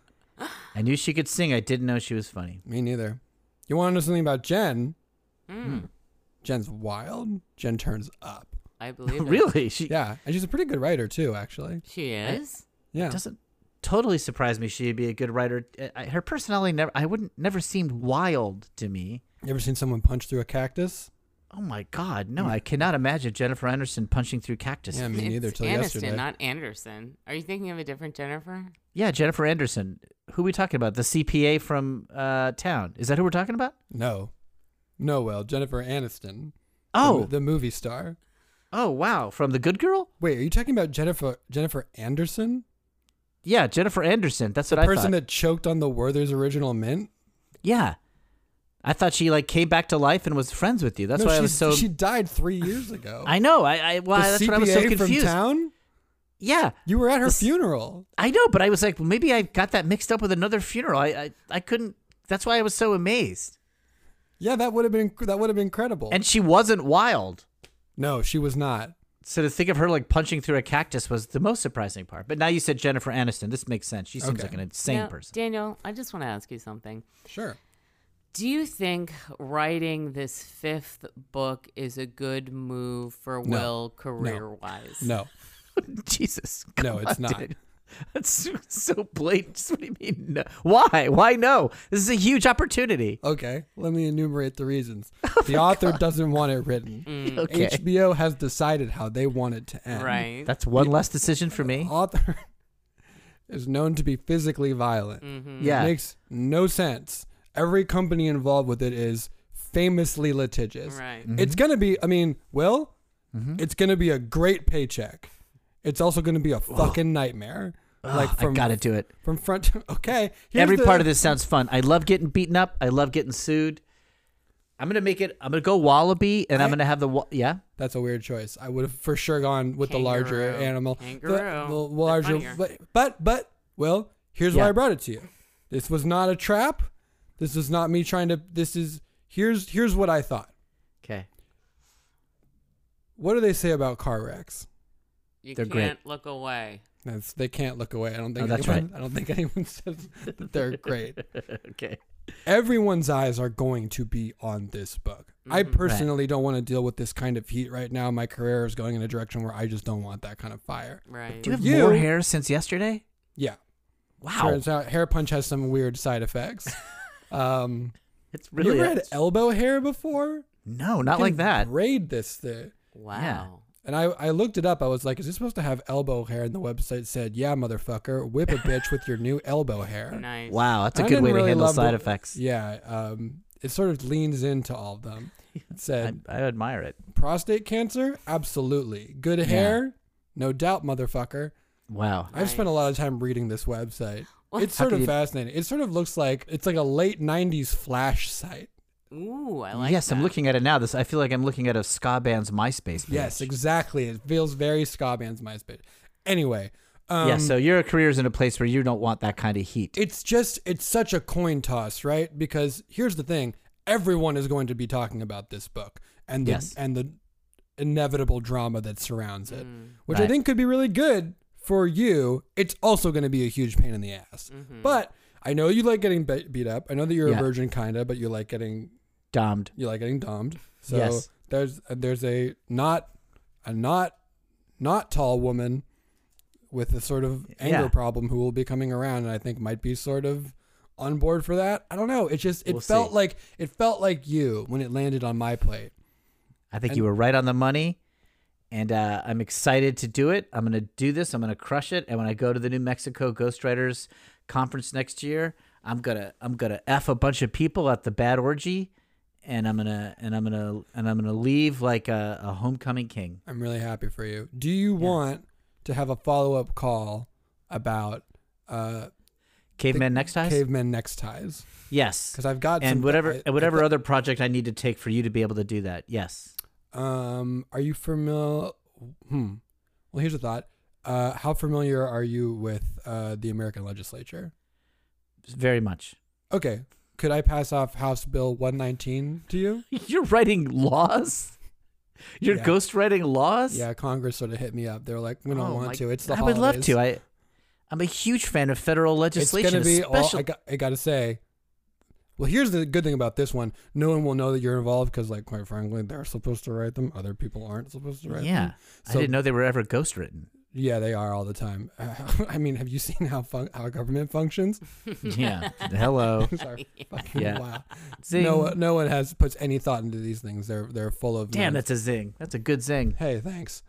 I knew she could sing. I didn't know she was funny. Me neither. You want to know something about Jen? Mm, Jen's wild. Jen turns up. I believe it. Really? She Yeah, and she's a pretty good writer too, actually. She is. Yeah. doesn't totally surprise me she'd be a good writer. Uh, Her personality never I wouldn't never seemed wild to me. You ever seen someone punch through a cactus? Oh my god, no, I cannot imagine Jennifer Aniston punching through cactus. Yeah, me neither It's till Aniston, yesterday. not Anderson. Are you thinking of a different Jennifer? Yeah, Jennifer Anderson. Who are we talking about? The C P A from uh, town. Is that who we're talking about? No. No, well, Jennifer Aniston. Oh, the, the movie star. oh wow, from The Good Girl? Wait, are you talking about Jennifer Jennifer Anderson? Yeah, Jennifer Anderson. That's The what I person thought. that choked on the Werther's original mint? Yeah. I thought she like came back to life and was friends with you. That's no, why I she, was so she died three years ago. I know. I, I well, the that's C P A what I was so from confused. town? Yeah. You were at her This- funeral. I know, but I was like, well, maybe I got that mixed up with another funeral. I, I, I couldn't. That's why I was so amazed. Yeah, that would have been that would have been incredible. And she wasn't wild. no, she was not. So to think of her like punching through a cactus was the most surprising part. But now you said Jennifer Aniston. This makes sense. She seems Okay. like an insane Now, person. Daniel, I just want to ask you something. Sure. Do you think writing this fifth book is a good move for No. Will career-wise? No. Jesus. No, come it's on, not. Daniel. That's so- so blatant. Just what do you mean? No. Why? Why no? This is a huge opportunity. Okay, let me enumerate the reasons. the author doesn't want it written. Mm, Okay. H B O has decided how they want it to end. right. That's one less decision for me. Author is known to be physically violent. Mhm. Yeah. Makes no sense. Every company involved with it is famously litigious. Right. It's gonna be. I mean, Will, it's gonna be a great paycheck. It's also gonna be a fucking nightmare. Like Ugh, from I gotta do it. from front. To, okay. here's Every the- part of this sounds fun. I love getting beaten up. I love getting sued. I'm gonna make it. I'm gonna go wallaby, and I, am I- gonna have the wa- yeah. That's a weird choice. I would have for sure gone with the larger Kangaroo. animal. The- Kangaroo. The, They're larger. funnier. But, but but well, here's Yeah. why I brought it to you. This was not a trap. This is not me trying to. This is here's here's what I thought. Okay. What do they say about car wrecks? You They're can't great. look away. That's, they can't look away. I don't think. Oh, that's anyone, I don't think anyone says that they're great. Okay. Everyone's eyes are going to be on this book. I Mhm. personally don't want to deal with this kind of heat right now. My career is going in a direction where I just don't want that kind of fire. Right. Do you have You- more hair since yesterday? Yeah. Wow. Turns out hair punch has some weird side effects. Um, It's really you ever had elbow hair before? No, not You like can that. Braid this thing. Wow. And I, I looked it up. I was like, is this supposed to have elbow hair? And the website said, yeah, motherfucker. Whip a bitch with your new elbow hair. Nice. Wow, that's a I good didn't way to really handle love side the- effects. Yeah. Um, it sort of leans into all of them. It I, said, I admire it. prostate cancer? Absolutely. Good hair? No doubt, motherfucker. Wow. I've spent a lot of time reading this website. What? It's How sort can of you- fascinating. It sort of looks like it's like a late nineties Flash site. Ooh, I like yes, that. I'm looking at it now. This I feel like I'm looking at a ska band's MySpace page. Yes, exactly. It feels very ska band's MySpace. Anyway. Um, yeah, so your career's in a place where you don't want that kind of heat. it's just it's such a coin toss, right? Because here's the thing: everyone is going to be talking about this book and the Yes. and the inevitable drama that surrounds it, Mm. which I Right. think could be really good for you. It's also going to be a huge pain in the ass. Mhm. But I know you like getting be- beat up. I know that you're Yeah. a virgin, kinda, but you like getting Domed. you like getting domed. So Yes. there's there's a not a not not tall woman with a sort of anger Yeah. problem who will be coming around, and I think might be sort of on board for that. I don't know. It just it We'll felt see. like it felt like you when it landed on my plate. I think And- you were right on the money, and uh, I'm excited to do it. I'm going to do this. I'm going to crush it. And when I go to the New Mexico Ghostwriters Conference next year, I'm gonna I'm gonna f a bunch of people at the Bad Orgy, and I'm gonna and I'm gonna and I'm gonna leave like a, a homecoming king. I'm really happy for you. Do you want to have a follow up call about uh, Caveman next ties. cavemen next ties? Yes. Because I've got And some, whatever I- I whatever got- other project I need to take for you to be able to do that. Yes. Um, are you familiar? Hmm. Well, here's a thought. Uh, how familiar are you with uh, the American legislature? Very much. Okay. Could I pass off House Bill one nineteen to you? You're writing laws? You're Yeah. ghostwriting laws? Yeah, Congress sort of hit me up. They're like, we don't Oh want my- to. It's the I would love holidays. to. I I'm a huge fan of federal It's legislation. going to be all, especially- I got, I got to say, well, here's the good thing about this one. No one will know that you're involved because, like, quite frankly, they're supposed to write them. Other people aren't supposed to write yeah. them. I So- didn't know they were ever ghostwritten. Yeah, they are all the time. Uh, I mean, have you seen how fun- how government functions? Yeah. Hello. Sorry. Fucking Yeah. wow. Zing. No, one- no one has puts any thought into these things. They're they're full of. Damn, noise. that's a zing. That's a good zing. Hey, thanks.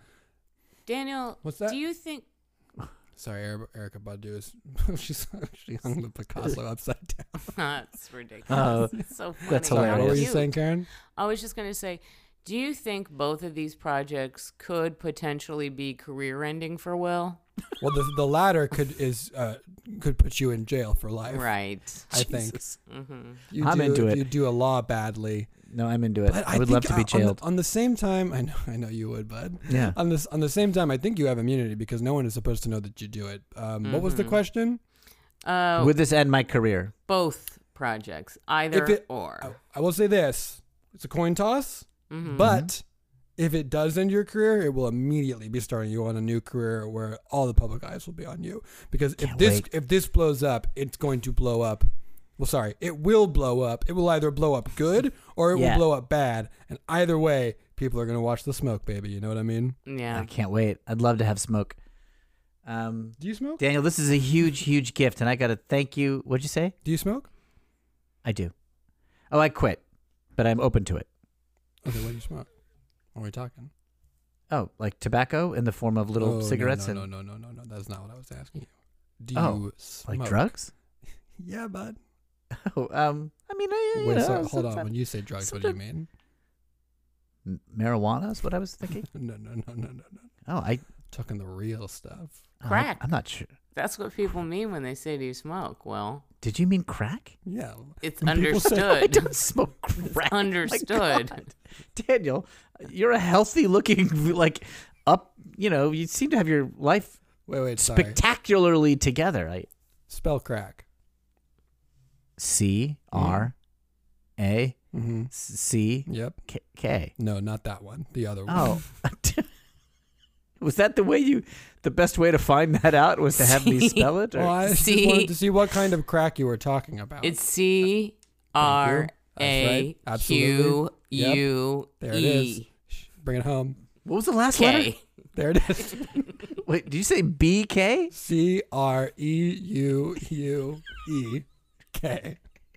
Daniel, What's that? do you think Sorry, Eri- Erica Badu is. She's she hung the Picasso upside down. that's ridiculous? Oh, It's so funny. that's How Sorry, what were hilarious. you cute. saying, Karen? I was just going to say, do you think both of these projects could potentially be career-ending for Will? Well, the the latter could is uh, could put you in jail for life. Right. I think Jesus. Mm-hmm. you I'm do, into if it. You do a law badly. No, I'm into it. But I would think love to be on the- jailed. On the, same time, I know I know you would, bud. Yeah. On this on the same time, I think you have immunity because no one is supposed to know that you do it. Um, What was the Mhm. question? Uh, Would this end my career? both projects, either If it- or. I, I will say this: it's a coin toss. Mhm. But if it does end your career, it will immediately be starting you on a new career where all the public eyes will be on you. Because if Can't this wait. if this blows up, it's going to blow up. Well, sorry, it will blow up. It will either blow up good or it Yeah. will blow up bad. And either way, people are going to watch the smoke, baby. You know what I mean? Yeah. I can't wait. I'd love to have smoke. Um, Do you smoke? Daniel, this is a huge, huge gift, and I got to thank you. What'd you say? Do you smoke? I do. Oh, I quit, but I'm open to it. Okay, what do you smoke? What are we talking? Oh, like tobacco in the form of little Oh, no, cigarettes no, and no, no, no, no, no. That's not what I was asking you. Do Oh, you smoke? like drugs? Yeah, bud. Oh, um, I mean, I, you Wait, know, so, hold on. sometimes- When you say drugs, what do you mean? M- marijuana is what I was thinking. No, no, no, no, no, no. Oh, I Talking the real stuff. oh, Crack. I'm not sure. That's what people mean when they say, do you smoke? Well, Did you mean crack? Yeah. it's When people say- I understood. don't smoke crack. My understood. God. Daniel, you're a healthy looking, like up. You know, you seem to have your life Wait, wait, sorry. spectacularly together. I Spell crack. C R A Mm-hmm. C Yep. K. K. No, not that one. The other one. Oh. Was that the way you, the best way to find that out was to have me spell it? Or? Well, I just C- wanted to see what kind of crack you were talking about. It's C R A Q U There it is. E Shh, bring it home. What was the last letter? K. There it is. Wait, did you say B K? C R E U U E K.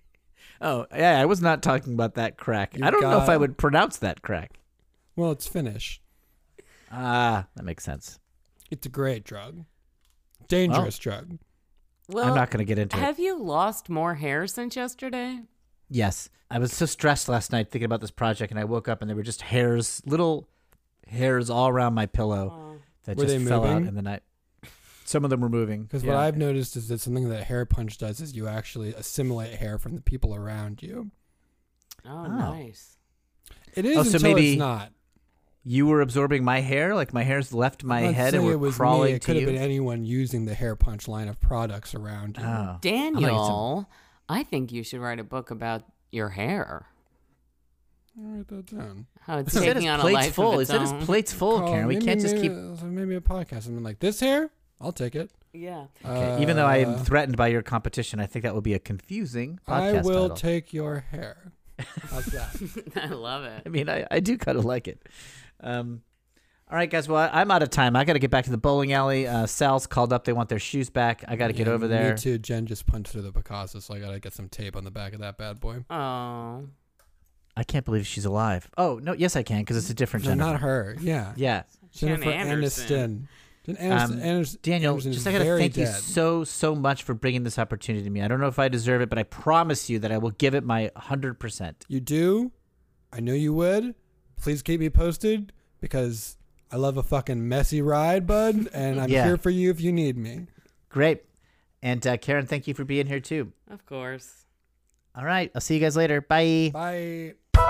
Oh, yeah, I was not talking about that crack. You I don't know if got- I would pronounce that crack. Well, it's Finnish. Ah, that makes sense. It's a great drug. Dangerous drug. Well, I'm not going to get into it. have you lost more hair since yesterday? Yes. I was so stressed last night thinking about this project, and I woke up and there were just hairs, little hairs all around my pillow Oh. that Were just they fell out moving? in the night. Some of them were moving. Because yeah. what I've noticed is that something that Hair Punch does is you actually assimilate hair from the people around you. Oh, Oh. nice. It is Oh, so until maybe it's not. You were absorbing my hair? Like my hair's left my I'm not head and saying were it was crawling me. It to could have you? been anyone using the Hair Punch line of products around you. Oh. I'm gonna get Daniel, I think you should write a book about your hair. I'll write that down. How it's He said taking his on a plate's life full. of He its said his own. plate's full, Oh, Karen. We maybe- can't just maybe, keep... so maybe a podcast. I'm like, this hair? I'll take it. Yeah. Okay. Even though I am Uh, threatened by your competition, I think that would be a confusing podcast I will title. take your hair. How's that? I love I it. mean, I, I do kind of like it. Um, all right, guys. Well, I, I'm out of time. I got to get back to the bowling alley. Uh, Sal's called up. They want their shoes back. I got to get Yeah, over there. Me too. Jen just punched through the Picasso, so I gotta get some tape on the back of that bad boy. Oh. I can't believe she's alive. Oh, no. Yes, I can because it's a different No, Jennifer. not her. Yeah. Yeah. Jen Jennifer Anderson. Aniston. Jen Anderson, Um, Anderson, Daniel, Anderson just is I got to very thank you dead. so, so much for bringing this opportunity to me. I don't know if I deserve it, but I promise you that I will give it my one hundred percent. You do? I know you would. Please keep me posted because I love a fucking messy ride, bud, and I'm Yeah. here for you if you need me. Great. And uh, Karen, thank you for being here too. Of course. All right. I'll see you guys later. Bye. Bye.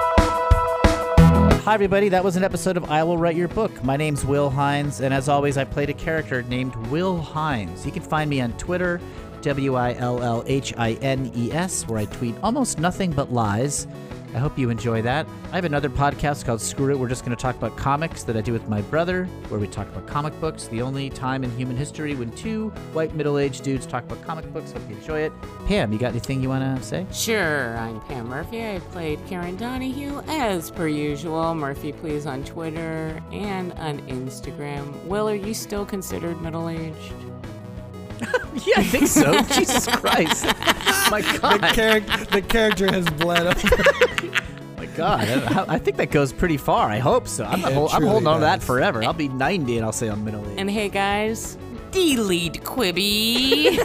Hi, everybody. That was an episode of I Will Write Your Book. My name's Will Hines, and as always, I played a character named Will Hines. You can find me on Twitter, W I L L H I N E S, where I tweet almost nothing but lies. I hope you enjoy that. I have another podcast called Screw It. We're just going to talk about comics that I do with my brother, where we talk about comic books, the only time in human history when two white middle-aged dudes talk about comic books. Hope you enjoy it. Pam, you got anything you want to say? Sure, I'm Pam Murphy. I played Karen Donahue as per usual. Murphy Please on Twitter and on Instagram. Will, are you still considered middle-aged? Yeah, I think so. Jesus Christ. My God. The, charac- the character has bled over. My God, I, I think that goes pretty far. I hope so. I'm, not It hol- I'm truly holding on to that does. forever. I'll be ninety and I'll say I'm middle aged. And hey, guys, delete Quibi.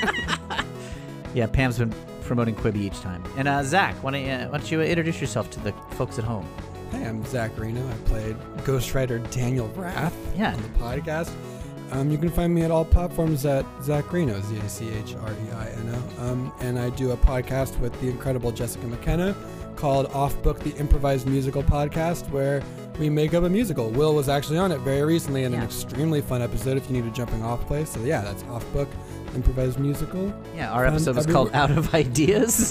Yeah, Pam's been promoting Quibi each time. And uh, Zach, why don't, you, uh, why don't you introduce yourself to the folks at home? Hey, I'm Zach Reno. I played ghostwriter Daniel Rath Yeah. on the podcast. Um, you can find me at all platforms at Zach Reno, Z A C H R E I N O. Um, and I do a podcast with the incredible Jessica McKenna called Off Book, the improvised musical podcast, where we make up a musical. Will was actually on it very recently in Yeah. an extremely fun episode if you need a jumping off place. So yeah, that's Off Book, improvised musical. Yeah, our Fun episode was everywhere. called Out of Ideas.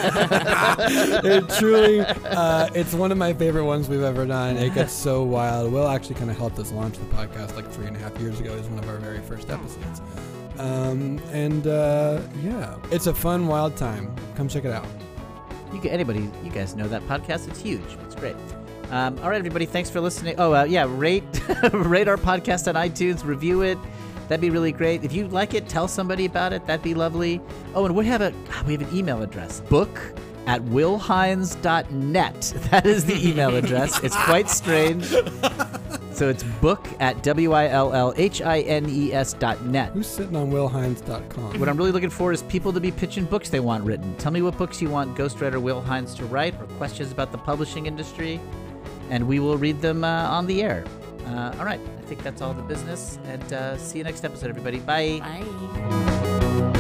It truly, uh, it's one of my favorite ones we've ever done. It gets so wild. Will actually kind of helped us launch the podcast like three and a half years ago. It was one of our very first episodes. Um, and uh, yeah, it's a fun, wild time. Come check it out. You g- anybody, you guys know that podcast. It's huge. It's great. Um, all right, everybody. Thanks for listening. Oh, uh, yeah. Rate, rate our podcast on iTunes. Review it. That'd be really great. If you like it, tell somebody about it. That'd be lovely. Oh, and we have a we have an email address. Book at will hines dot net. That is the email address. It's quite strange. So it's book at W I L L H I N E S dot net. Who's sitting on will hines dot com? What I'm really looking for is people to be pitching books they want written. Tell me what books you want ghostwriter Will Hines to write or questions about the publishing industry, and we will read them uh, on the air. Uh, all right. I think that's all the business, and uh, see you next episode, everybody. Bye. Bye.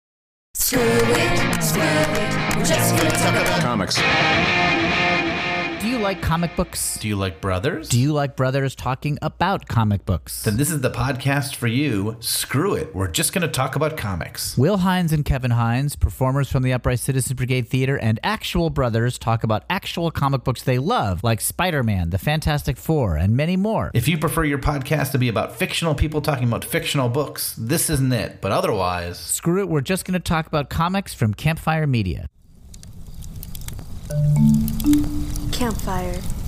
Screw it, screw it. We're just gonna talk about Comics. Do you like comic books? Do you like brothers? Do you like brothers talking about comic books? Then this is the podcast for you. Screw it. We're just going to talk about comics. Will Hines and Kevin Hines, performers from the Upright Citizens Brigade Theater, and actual brothers talk about actual comic books they love, like Spider-Man, the Fantastic Four, and many more. If you prefer your podcast to be about fictional people talking about fictional books, this isn't it. But otherwise... Screw it. We're just going to talk about comics from Campfire Media. Campfire.